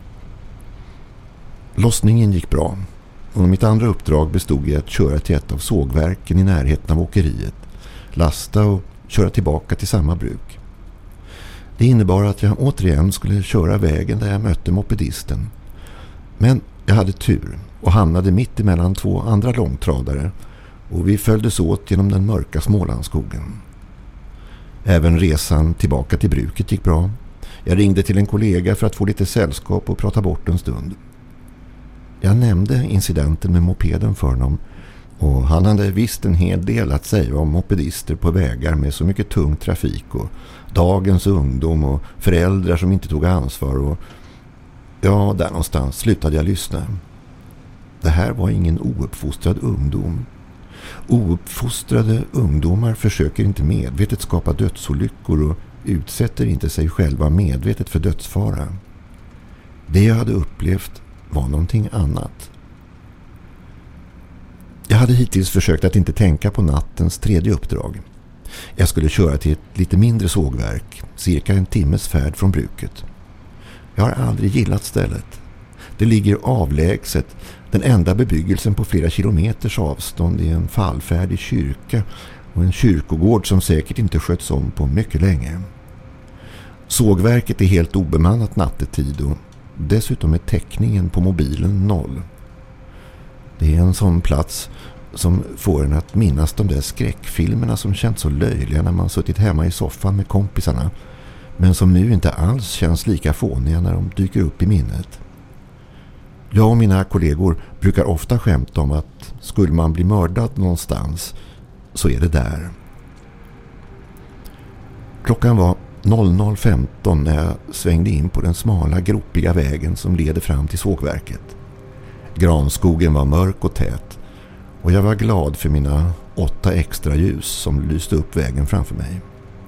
D: Lossningen gick bra, och mitt andra uppdrag bestod i att köra till ett av sågverken i närheten av åkeriet, lasta och köra tillbaka till samma bruk. Det innebar att jag återigen skulle köra vägen där jag mötte mopedisten. Men jag hade tur och hamnade mitt emellan två andra långtradare, och vi följdes åt genom den mörka Smålandsskogen. Även resan tillbaka till bruket gick bra. Jag ringde till en kollega för att få lite sällskap och prata bort en stund. Jag nämnde incidenten med mopeden för honom, och han hade visst en hel del att säga om mopedister på vägar med så mycket tung trafik och dagens ungdom och föräldrar som inte tog ansvar, och ja, där någonstans slutade jag lyssna. Det här var ingen ouppfostrad ungdom. Ouppfostrade ungdomar försöker inte medvetet skapa dödsolyckor och utsätter inte sig själva medvetet för dödsfara. Det jag hade upplevt var någonting annat. Jag hade hittills försökt att inte tänka på nattens tredje uppdrag. Jag skulle köra till ett lite mindre sågverk, cirka en timmes färd från bruket. Jag har aldrig gillat stället. Det ligger avlägset, den enda bebyggelsen på flera kilometers avstånd är en fallfärdig kyrka och en kyrkogård som säkert inte sköts om på mycket länge. Sågverket är helt obemannat nattetid och dessutom är täckningen på mobilen noll. Det är en sån plats som får en att minnas de där skräckfilmerna som känns så löjliga när man suttit hemma i soffan med kompisarna, men som nu inte alls känns lika fåniga när de dyker upp i minnet. Jag och mina kollegor brukar ofta skämta om att skulle man bli mördad någonstans så är det där. Klockan var noll noll femton när jag svängde in på den smala gropiga vägen som leder fram till sågverket. Granskogen var mörk och tät, och jag var glad för mina åtta extra ljus som lyste upp vägen framför mig.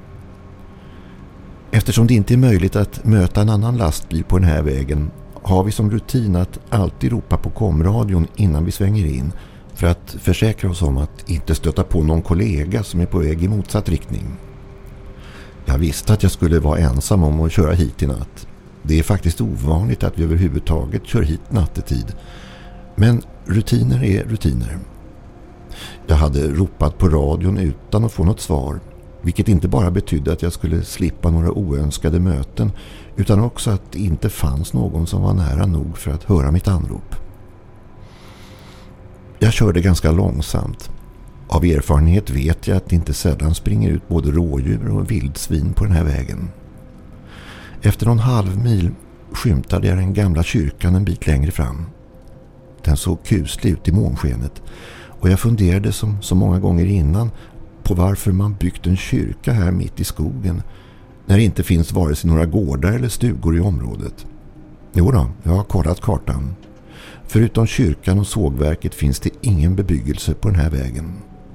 D: Eftersom det inte är möjligt att möta en annan lastbil på den här vägen har vi som rutin att alltid ropa på komradion innan vi svänger in för att försäkra oss om att inte stöta på någon kollega som är på väg i motsatt riktning. Jag visste att jag skulle vara ensam om att köra hit i natt. Det är faktiskt ovanligt att vi överhuvudtaget kör hit nattetid. Men rutiner är rutiner. Jag hade ropat på radion utan att få något svar, vilket inte bara betydde att jag skulle slippa några oönskade möten utan också att det inte fanns någon som var nära nog för att höra mitt anrop. Jag körde ganska långsamt. Av erfarenhet vet jag att det inte sällan springer ut både rådjur och vildsvin på den här vägen. Efter någon halv mil skymtade jag den gamla kyrkan en bit längre fram. Den såg kuslig ut i månskenet, och jag funderade som så många gånger innan på varför man byggt en kyrka här mitt i skogen när det inte finns vare sig några gårdar eller stugor i området. Jo då, jag har kollat kartan. Förutom kyrkan och sågverket finns det ingen bebyggelse på den här vägen.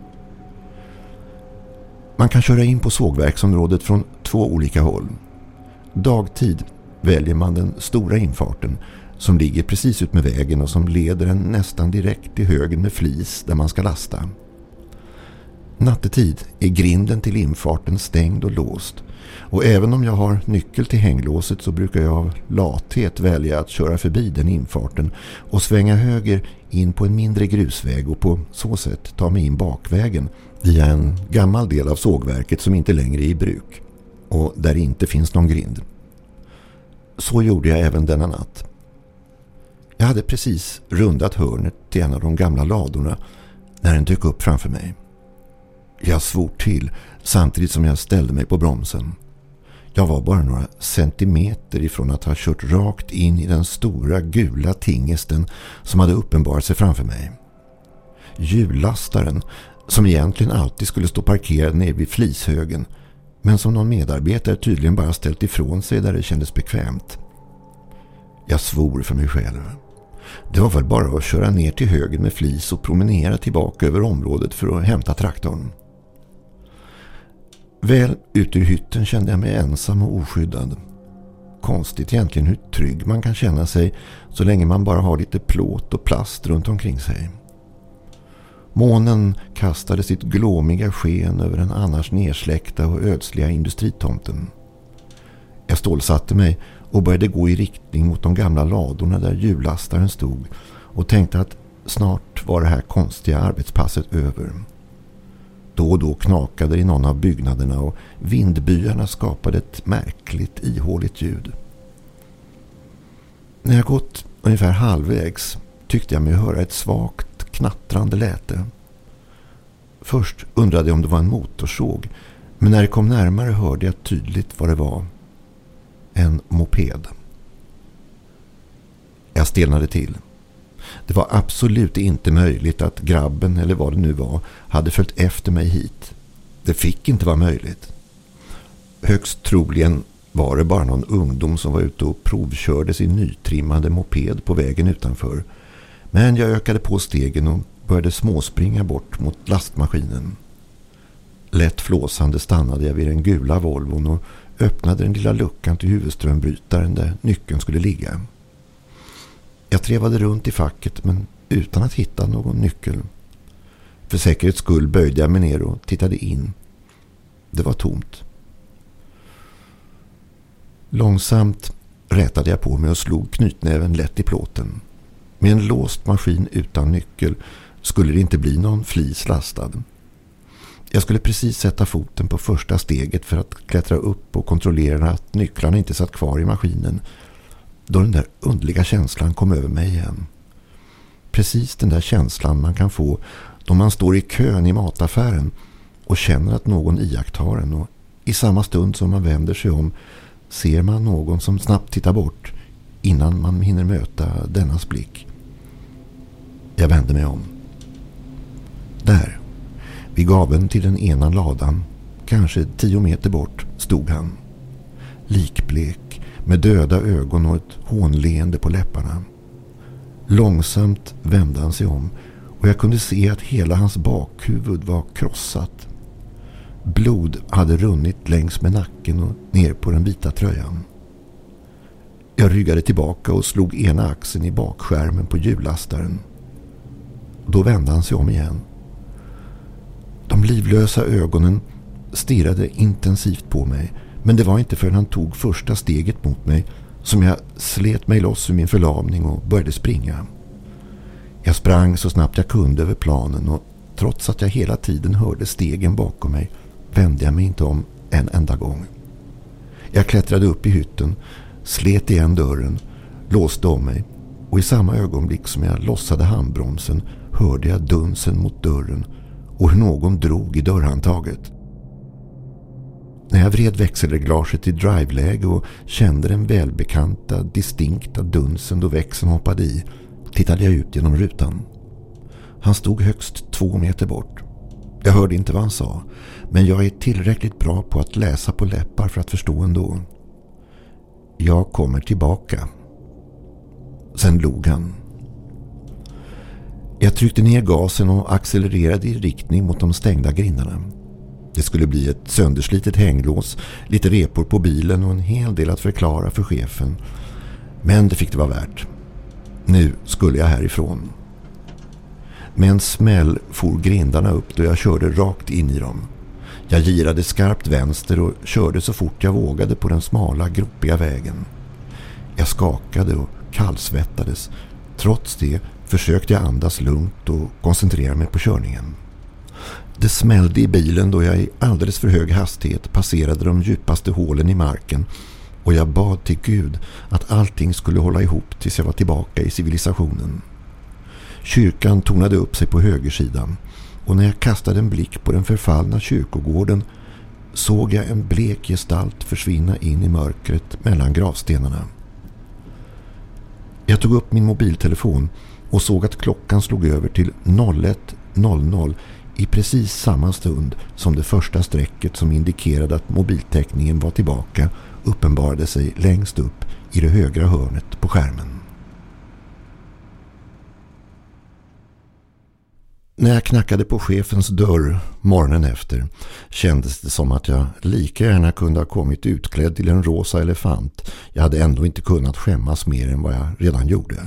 D: Man kan köra in på sågverksområdet från två olika håll. Dagtid väljer man den stora infarten som ligger precis ut med vägen och som leder en nästan direkt till högen med flis där man ska lasta. Nattetid är grinden till infarten stängd och låst, och även om jag har nyckel till hänglåset så brukar jag av lathet välja att köra förbi den infarten och svänga höger in på en mindre grusväg och på så sätt ta mig in bakvägen via en gammal del av sågverket som inte längre är i bruk och där inte finns någon grind. Så gjorde jag även denna natt. Jag hade precis rundat hörnet till en av de gamla ladorna när den dök upp framför mig. Jag svor till samtidigt som jag ställde mig på bromsen. Jag var bara några centimeter ifrån att ha kört rakt in i den stora gula tingesten som hade uppenbarat sig framför mig. Hjullastaren, som egentligen alltid skulle stå parkerad nere vid flishögen, men som någon medarbetare tydligen bara ställt ifrån sig där det kändes bekvämt. Jag svor för mig själv. Det var väl bara att köra ner till högen med flis och promenera tillbaka över området för att hämta traktorn. Väl ute ur hytten kände jag mig ensam och oskyddad. Konstigt egentligen hur trygg man kan känna sig så länge man bara har lite plåt och plast runt omkring sig. Månen kastade sitt glåmiga sken över den annars nersläckta och ödsliga industritomten. Jag stålsatte mig och började gå i riktning mot de gamla ladorna där hjullastaren stod och tänkte att snart var det här konstiga arbetspasset över. Då och då knakade det i någon av byggnaderna och vindbyarna skapade ett märkligt ihåligt ljud. När jag gått ungefär halvvägs tyckte jag mig höra ett svagt knattrande läte. Först undrade jag om det var en motorsåg, men när det kom närmare hörde jag tydligt vad det var. En moped. Jag stelnade till. Det var absolut inte möjligt att grabben, eller vad det nu var, hade följt efter mig hit. Det fick inte vara möjligt. Högst troligen var det bara någon ungdom som var ute och provkörde sin nytrimmade moped på vägen utanför. Men jag ökade på stegen och började småspringa bort mot lastmaskinen. Lätt flåsande stannade jag vid den gula Volvon och öppnade den lilla luckan till huvudströmbrytaren där nyckeln skulle ligga. Jag trevade runt i facket men utan att hitta någon nyckel. För säkerhets skull böjde jag mig ner och tittade in. Det var tomt. Långsamt rätade jag på mig och slog knytnäven lätt i plåten. Med en låst maskin utan nyckel skulle det inte bli någon flis lastad. Jag skulle precis sätta foten på första steget för att klättra upp och kontrollera att nycklarna inte satt kvar i maskinen, då den där underliga känslan kom över mig igen. Precis den där känslan man kan få då man står i kön i mataffären och känner att någon iakttar en, och i samma stund som man vänder sig om ser man någon som snabbt tittar bort innan man hinner möta dennas blick. Jag vände mig om. Där, vid gaveln till den ena ladan, kanske tio meter bort, stod han. Likblek, med döda ögon och ett hånleende på läpparna. Långsamt vände han sig om och jag kunde se att hela hans bakhuvud var krossat. Blod hade runnit längs med nacken och ner på den vita tröjan. Jag ryggade tillbaka och slog ena axeln i bakskärmen på hjullastaren. Då vände han sig om igen. De livlösa ögonen stirrade intensivt på mig, men det var inte förrän han tog första steget mot mig som jag slet mig loss ur min förlamning och började springa. Jag sprang så snabbt jag kunde över planen, och trots att jag hela tiden hörde stegen bakom mig vände jag mig inte om en enda gång. Jag klättrade upp i hytten, slet igen dörren, låste om mig, och i samma ögonblick som jag lossade handbromsen hörde jag dunsen mot dörren och hur någon drog i dörrhandtaget. När jag vred växelreglaget i driveläge och kände den välbekanta, distinkta dunsen då växeln hoppade i, tittade jag ut genom rutan. Han stod högst två meter bort. Jag hörde inte vad han sa, men jag är tillräckligt bra på att läsa på läppar för att förstå ändå. Jag kommer tillbaka. Sen log han. Jag tryckte ner gasen och accelererade i riktning mot de stängda grindarna. Det skulle bli ett sönderslitet hänglås, lite repor på bilen och en hel del att förklara för chefen. Men det fick det vara värt. Nu skulle jag härifrån. Med en smäll for grindarna upp då jag körde rakt in i dem. Jag girade skarpt vänster och körde så fort jag vågade på den smala, gropiga vägen. Jag skakade och kallsvettades. Trots det försökte jag andas lugnt och koncentrera mig på körningen. Det smällde i bilen då jag i alldeles för hög hastighet passerade de djupaste hålen i marken, och jag bad till Gud att allting skulle hålla ihop tills jag var tillbaka i civilisationen. Kyrkan tonade upp sig på högersidan, och när jag kastade en blick på den förfallna kyrkogården såg jag en blek gestalt försvinna in i mörkret mellan gravstenarna. Jag tog upp min mobiltelefon och såg att klockan slog över till noll ett noll noll i precis samma stund som det första strecket som indikerade att mobiltäckningen var tillbaka uppenbarade sig längst upp i det högra hörnet på skärmen. När jag knackade på chefens dörr morgonen efter kändes det som att jag lika gärna kunde ha kommit utklädd till en rosa elefant. Jag hade ändå inte kunnat skämmas mer än vad jag redan gjorde.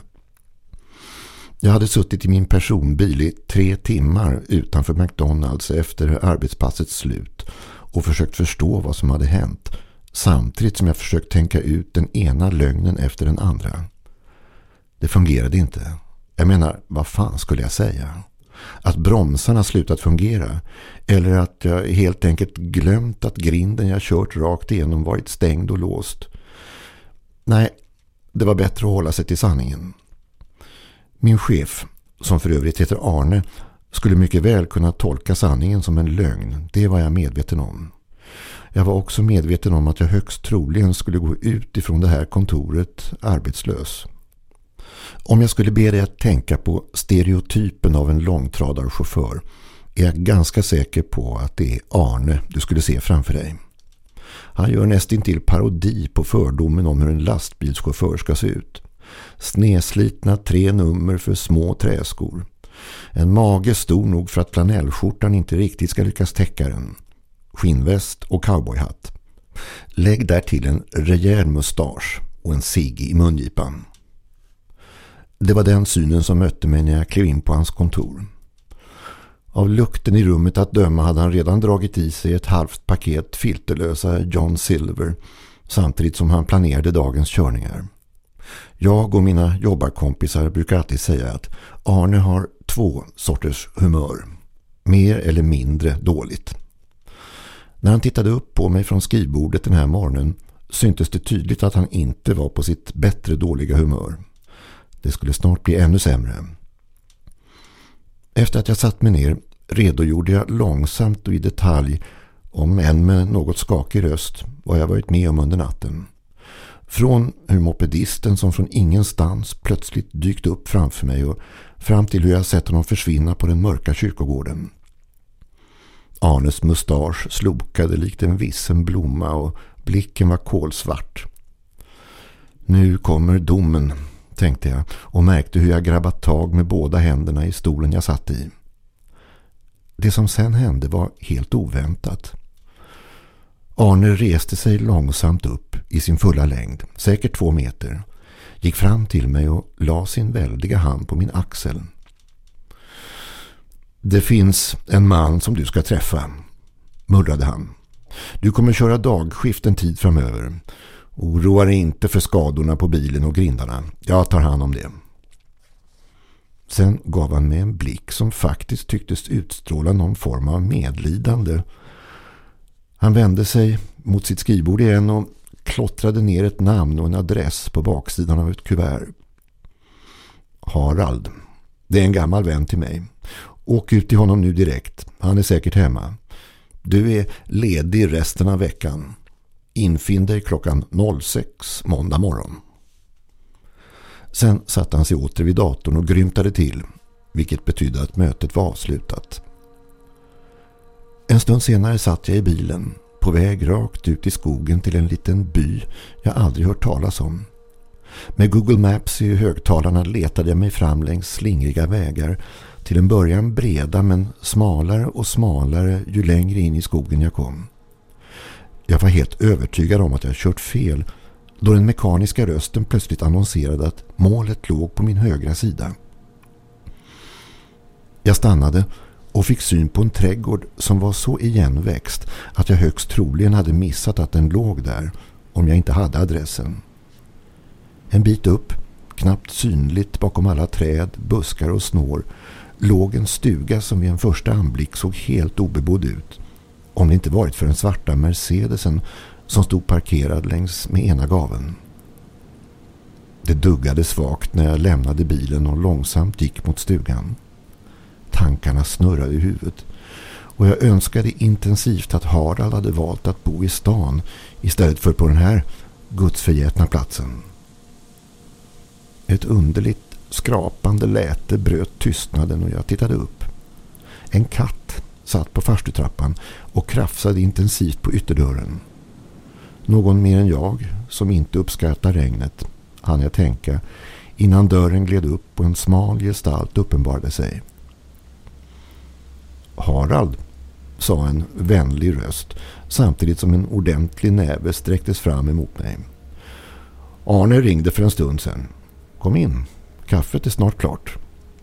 D: Jag hade suttit i min personbil i tre timmar utanför McDonalds efter arbetspassets slut och försökt förstå vad som hade hänt, samtidigt som jag försökt tänka ut den ena lögnen efter den andra. Det fungerade inte. Jag menar, vad fan skulle jag säga? Att bromsarna slutat fungera, eller att jag helt enkelt glömt att grinden jag kört rakt igenom varit stängd och låst. Nej, det var bättre att hålla sig till sanningen. Min chef, som för övrigt heter Arne, skulle mycket väl kunna tolka sanningen som en lögn. Det var jag medveten om. Jag var också medveten om att jag högst troligen skulle gå ut ifrån det här kontoret arbetslös. Om jag skulle be dig att tänka på stereotypen av en långtradarchaufför är jag ganska säker på att det är Arne du skulle se framför dig. Han gör nästintill parodi på fördomen om hur en lastbilschaufför ska se ut. Sneslitna tre nummer för små träskor. En mage stor nog för att flanellskjortan inte riktigt ska lyckas täcka den. Skinnväst och cowboyhatt. Lägg där till en rejäl mustasch och en cigg i mungipan. Det var den synen som mötte mig när jag klev in på hans kontor. Av lukten i rummet att döma hade han redan dragit i sig ett halvt paket filterlösa John Silver samtidigt som han planerade dagens körningar. Jag och mina jobbarkompisar brukar alltid säga att Arne har två sorters humör. Mer eller mindre dåligt. När han tittade upp på mig från skrivbordet den här morgonen syntes det tydligt att han inte var på sitt bättre dåliga humör. Det skulle snart bli ännu sämre. Efter att jag satt mig ner redogjorde jag långsamt och i detalj, om än med något skakig röst, vad jag varit med om under natten. Från hur mopedisten som från ingenstans plötsligt dykt upp framför mig och fram till hur jag sett honom försvinna på den mörka kyrkogården. Arnes mustasch slokade likt en vissen blomma och blicken var kolsvart. Nu kommer domen, tänkte jag och märkte hur jag grabbat tag med båda händerna i stolen jag satt i. Det som sen hände var helt oväntat. Arne reste sig långsamt upp i sin fulla längd, säkert två meter, gick fram till mig och la sin väldiga hand på min axel. Det finns en man som du ska träffa, murrade han. Du kommer köra dagskift en tid framöver. Oroa dig inte för skadorna på bilen och grindarna. Jag tar hand om det. Sen gav han mig en blick som faktiskt tycktes utstråla någon form av medlidande. Han vände sig mot sitt skrivbord igen och klottrade ner ett namn och en adress på baksidan av ett kuvert. Harald. Det är en gammal vän till mig. Åk ut till honom nu direkt. Han är säkert hemma. Du är ledig resten av veckan. Infinn dig klockan sex måndag morgon. Sen satte han sig åter vid datorn och grymtade till, vilket betydde att mötet var avslutat. En stund senare satt jag i bilen, på väg rakt ut i skogen till en liten by jag aldrig hört talas om. Med Google Maps i högtalarna letade jag mig fram längs slingriga vägar, till en början breda men smalare och smalare ju längre in i skogen jag kom. Jag var helt övertygad om att jag kört fel, då den mekaniska rösten plötsligt annonserade att målet låg på min högra sida. Jag stannade och fick syn på en trädgård som var så igenväxt att jag högst troligen hade missat att den låg där om jag inte hade adressen. En bit upp, knappt synligt bakom alla träd, buskar och snår, låg en stuga som vid en första anblick såg helt obebodd ut, om det inte varit för den svarta Mercedesen som stod parkerad längs med ena gaveln. Det duggade svagt när jag lämnade bilen och långsamt gick mot stugan. Tankarna snurrade i huvudet och jag önskade intensivt att Harald hade valt att bo i stan istället för på den här gudsförgätna platsen. Ett underligt skrapande läte bröt tystnaden och jag tittade upp. En katt satt på farstutrappan och krafsade intensivt på ytterdörren. Någon mer än jag, som inte uppskattar regnet, hann jag tänka innan dörren gled upp och en smal gestalt uppenbarade sig. Harald, sa en vänlig röst samtidigt som en ordentlig näve sträcktes fram emot mig. Arne ringde för en stund sedan. Kom in, kaffet är snart klart.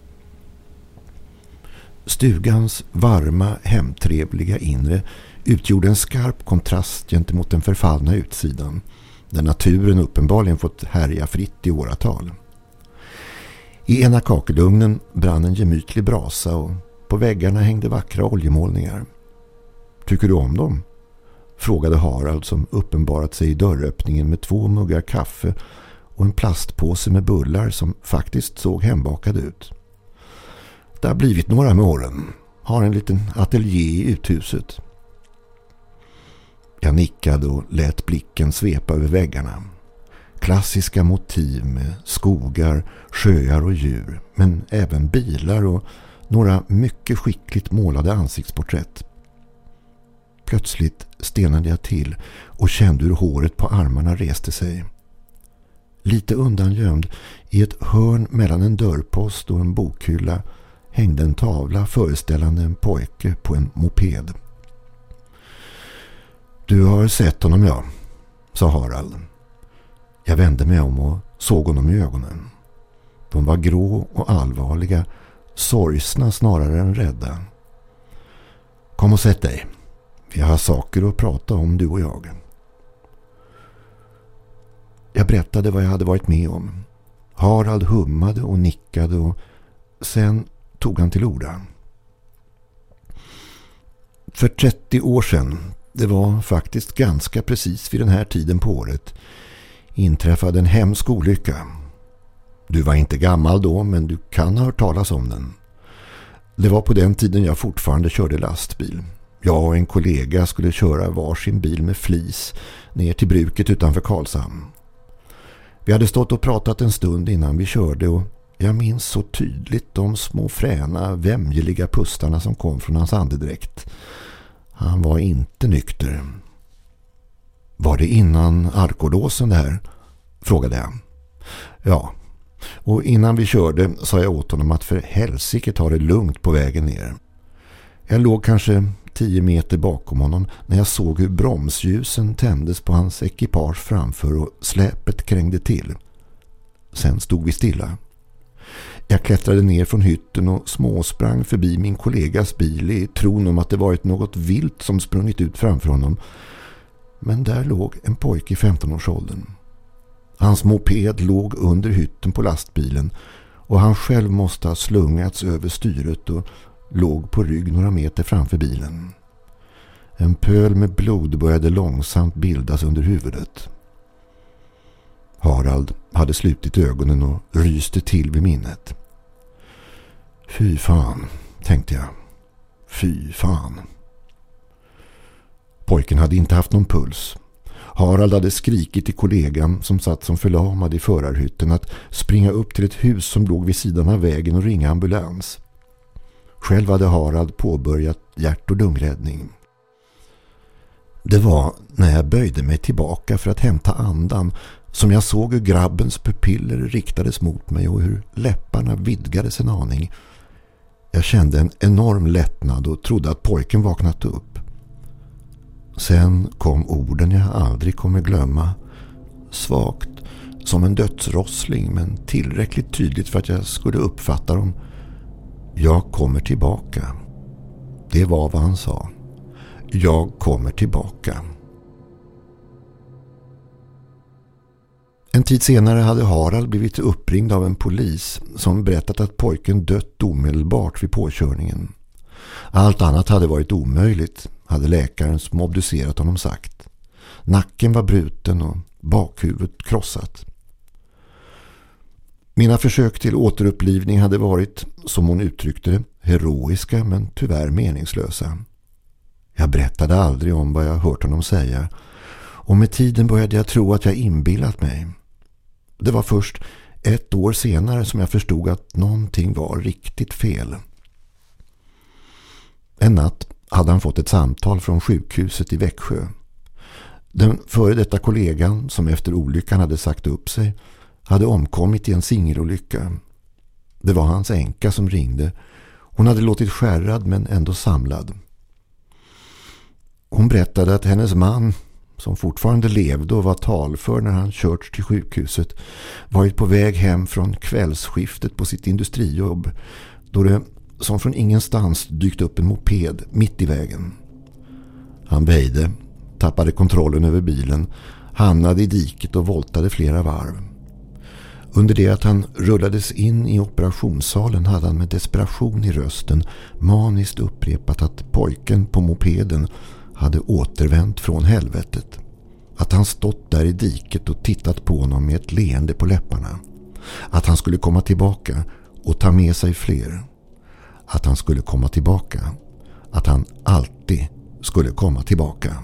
D: Stugans varma, hemtrevliga inre utgjorde en skarp kontrast gentemot den förfallna utsidan, där naturen uppenbarligen fått härja fritt i åratal. I ena kakelugnen brann en gemytlig brasa och på väggarna hängde vackra oljemålningar. Tycker du om dem? Frågade Harald som uppenbarat sig i dörröppningen med två muggar kaffe och en plastpåse med bullar som faktiskt såg hembakad ut. Det har blivit några med åren. Har en liten ateljé i uthuset. Jag nickade och lät blicken svepa över väggarna. Klassiska motiv med skogar, sjöar och djur, men även bilar och några mycket skickligt målade ansiktsporträtt. Plötsligt stenade jag till och kände hur håret på armarna reste sig. Lite undangömd i ett hörn mellan en dörrpost och en bokhylla hängde en tavla föreställande en pojke på en moped. Du har sett honom, ja, sa Harald. Jag vände mig om och såg honom i ögonen. De var grå och allvarliga, sorgsna snarare än rädda. Kom och sätt dig. Vi har saker att prata om, du och jag. Jag berättade vad jag hade varit med om. Harald hummade och nickade och sen tog han till orda. För trettio år sedan, det var faktiskt ganska precis vid den här tiden på året, inträffade en hemsk olycka. Du var inte gammal då, men du kan ha hört talas om den. Det var på den tiden jag fortfarande körde lastbil. Jag och en kollega skulle köra varsin bil med flis ner till bruket utanför Karlshamn. Vi hade stått och pratat en stund innan vi körde och jag minns så tydligt de små fräna, vämjeliga pustarna som kom från hans andedräkt. Han var inte nykter. Var det innan alkolåsen det här? Frågade jag. Ja, och innan vi körde sa jag åt honom att för helsike ta det lugnt på vägen ner. Jag låg kanske tio meter bakom honom när jag såg hur bromsljusen tändes på hans ekipage framför och släpet krängde till. Sen stod vi stilla. Jag klättrade ner från hytten och småsprang förbi min kollegas bil i tron om att det varit något vilt som sprungit ut framför honom. Men där låg en pojke i femton-årsåldern. Hans moped låg under hytten på lastbilen och han själv måste ha slungats över styret och låg på rygg några meter framför bilen. En pöl med blod började långsamt bildas under huvudet. Harald hade slutit ögonen och ryste till vid minnet. Fy fan, tänkte jag. Fy fan. Pojken hade inte haft någon puls. Harald hade skrikit till kollegan som satt som förlamad i förarhytten att springa upp till ett hus som låg vid sidan av vägen och ringa ambulans. Själv hade Harald påbörjat hjärt- och lungräddning. Det var när jag böjde mig tillbaka för att hämta andan som jag såg hur grabbens pupiller riktades mot mig och hur läpparna vidgades en aning. Jag kände en enorm lättnad och trodde att pojken vaknat upp. Sen kom orden jag aldrig kommer glömma, Svagt som en dödsrossling, men tillräckligt tydligt för att jag skulle uppfatta dem. Jag kommer tillbaka. Det var vad han sa. Jag kommer tillbaka. En tid senare hade Harald blivit uppringd av en polis som berättat att pojken dött omedelbart vid påkörningen. Allt annat hade varit omöjligt, hade läkaren som obducerat honom sagt. Nacken var bruten och bakhuvudet krossat. Mina försök till återupplivning hade varit, som hon uttryckte det, heroiska men tyvärr meningslösa. Jag berättade aldrig om vad jag hört honom säga, och med tiden började jag tro att jag inbillat mig. Det var först ett år senare som jag förstod att någonting var riktigt fel. En natt hade han fått ett samtal från sjukhuset i Växjö. Den före detta kollegan som efter olyckan hade sagt upp sig hade omkommit i en singelolycka. Det var hans änka som ringde. Hon hade låtit skärrad men ändå samlad. Hon berättade att hennes man, som fortfarande levde och var talför när han körts till sjukhuset, varit på väg hem från kvällsskiftet på sitt industrijobb då det som från ingenstans dykt upp en moped mitt i vägen. Han väjde, tappade kontrollen över bilen, hamnade i diket och voltade flera varv. Under det att han rullades in i operationssalen hade han med desperation i rösten maniskt upprepat att pojken på mopeden hade återvänt från helvetet. Att han stått där i diket och tittat på honom med ett leende på läpparna. Att han skulle komma tillbaka och ta med sig fler. Att han skulle komma tillbaka. Att han alltid skulle komma tillbaka.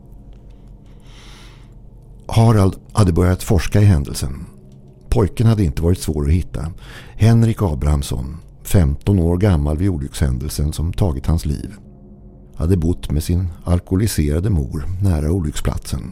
D: Harald hade börjat forska i händelsen. Pojken hade inte varit svår att hitta. Henrik Abrahamsson, femton år gammal vid olyckshändelsen som tagit hans liv, hade bott med sin alkoholiserade mor nära olycksplatsen.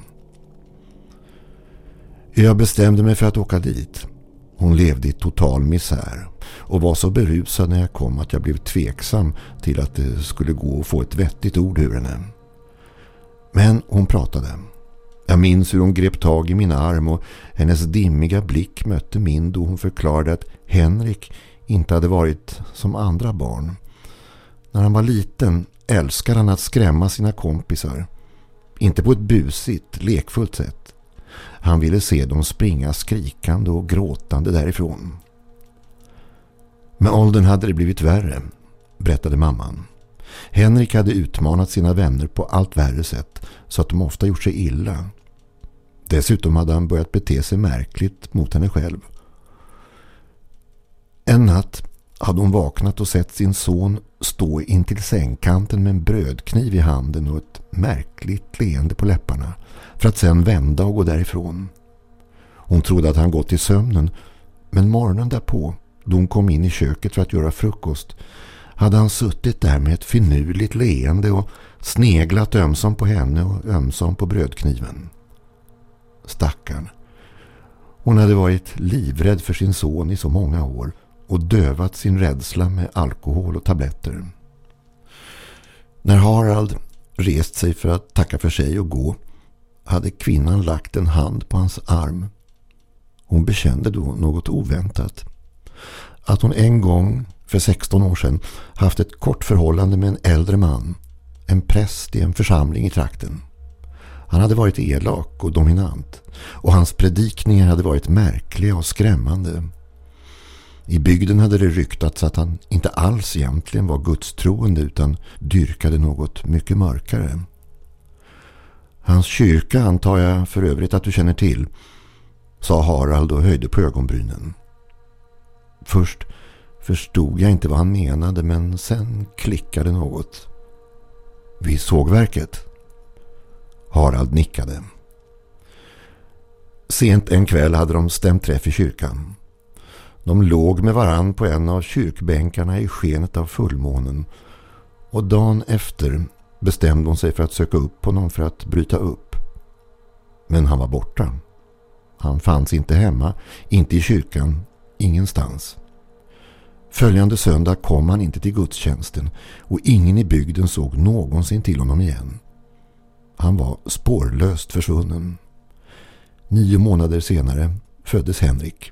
D: Jag bestämde mig för att åka dit. Hon levde i total misär och var så berusad när jag kom att jag blev tveksam till att det skulle gå att få ett vettigt ord ur henne. Men hon pratade. Jag minns hur hon grep tag i min arm och hennes dimmiga blick mötte min då hon förklarade att Henrik inte hade varit som andra barn. När han var liten älskade han att skrämma sina kompisar. Inte på ett busigt, lekfullt sätt. Han ville se dem springa skrikande och gråtande därifrån. Med åldern hade det blivit värre, berättade mamman. Henrik hade utmanat sina vänner på allt värre sätt så att de ofta gjort sig illa. Dessutom hade han börjat bete sig märkligt mot henne själv. En natt hade hon vaknat och sett sin son stå intill sängkanten med en brödkniv i handen och ett märkligt leende på läpparna för att sedan vända och gå därifrån. Hon trodde att han gått i sömnen, men morgonen därpå, då hon kom in i köket för att göra frukost, hade han suttit där med ett finurligt leende och sneglat ömsom på henne och ömsom på brödkniven. Stackarn. Hon hade varit livrädd för sin son i så många år och dövat sin rädsla med alkohol och tabletter. När Harald rest sig för att tacka för sig och gå hade kvinnan lagt en hand på hans arm. Hon bekände då något oväntat. Att hon en gång för sexton år sedan haft ett kort förhållande med en äldre man, en präst i en församling i trakten. Han hade varit elak och dominant och hans predikningar hade varit märkliga och skrämmande. I bygden hade det ryktats att han inte alls egentligen var gudstroende utan dyrkade något mycket mörkare. Hans kyrka antar jag för övrigt att du känner till, sa Harald och höjde på ögonbrynen. Först förstod jag inte vad han menade, men sen klickade något. Vid sågverket? Harald nickade. Sent en kväll hade de stämt träff i kyrkan. De låg med varann på en av kyrkbänkarna i skenet av fullmånen, och dagen efter bestämde hon sig för att söka upp honom för att bryta upp. Men han var borta. Han fanns inte hemma, inte i kyrkan, ingenstans. Följande söndag kom han inte till gudstjänsten och ingen i bygden såg någonsin till honom igen. Han var spårlöst försvunnen. Nio månader senare föddes Henrik.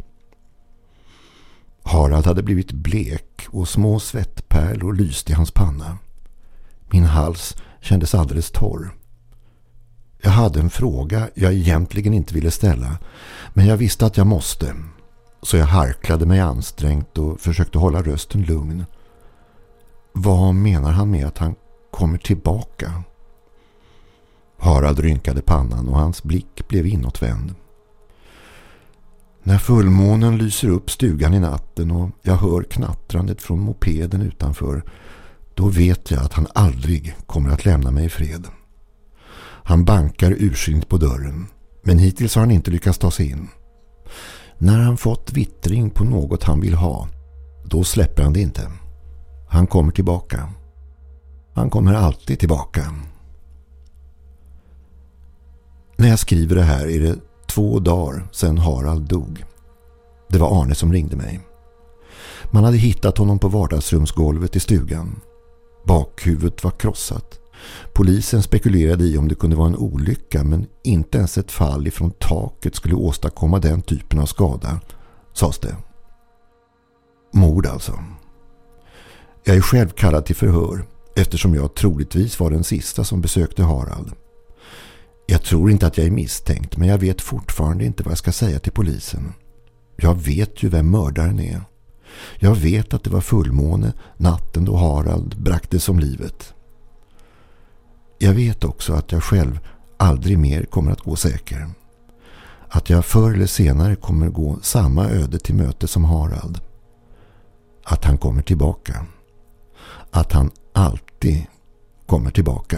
D: Harald hade blivit blek och små svettpärlor lyste i hans panna. Min hals kändes alldeles torr. Jag hade en fråga jag egentligen inte ville ställa, men jag visste att jag måste. Så jag harklade mig ansträngt och försökte hålla rösten lugn. Vad menar han med att han kommer tillbaka? Harald rynkade pannan och hans blick blev inåtvänd. När fullmånen lyser upp stugan i natten och jag hör knattrandet från mopeden utanför, då vet jag att han aldrig kommer att lämna mig i fred. Han bankar ursynt på dörren, men hittills har han inte lyckats ta sig in. När han fått vittring på något han vill ha, då släpper han det inte. Han kommer tillbaka. Han kommer alltid tillbaka. När jag skriver det här är det två dagar sedan Harald dog. Det var Arne som ringde mig. Man hade hittat honom på vardagsrumsgolvet i stugan. Bakhuvudet var krossat. Polisen spekulerade i om det kunde vara en olycka, men inte ens ett fall ifrån taket skulle åstadkomma den typen av skada, sades det. Mord alltså. Jag är själv kallad till förhör eftersom jag troligtvis var den sista som besökte Harald. Jag tror inte att jag är misstänkt, men jag vet fortfarande inte vad jag ska säga till polisen. Jag vet ju vem mördaren är. Jag vet att det var fullmåne natten då Harald bragtes om livet. Jag vet också att jag själv aldrig mer kommer att gå säker. Att jag förr eller senare kommer gå samma öde till möte som Harald. Att han kommer tillbaka. Att han alltid kommer tillbaka.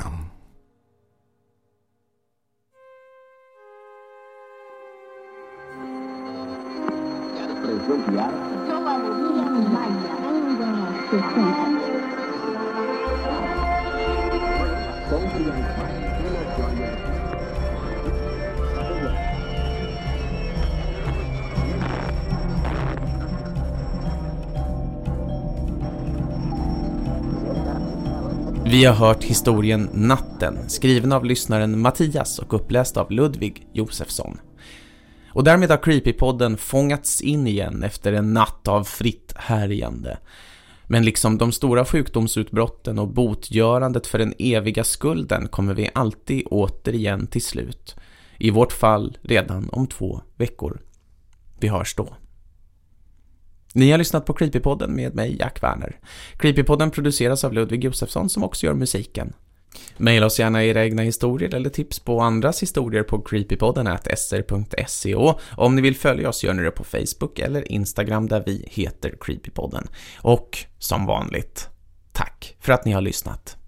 A: Vi har hört historien Natten, skriven av lyssnaren Mattias och uppläst av Ludvig Josefsson. Och därmed har Creepypodden fångats in igen efter en natt av fritt härjande. Men liksom de stora sjukdomsutbrotten och botgörandet för den eviga skulden kommer vi alltid återigen till slut. I vårt fall redan om två veckor. Vi hörs då. Ni har lyssnat på Creepypodden med mig, Jack Werner. Creepypodden produceras av Ludvig Josefsson som också gör musiken. Maila oss gärna era egna historier eller tips på andras historier på creepypodden at s r punkt se. Och om ni vill följa oss gör ni det på Facebook eller Instagram där vi heter Creepypodden. Och som vanligt, tack för att ni har lyssnat.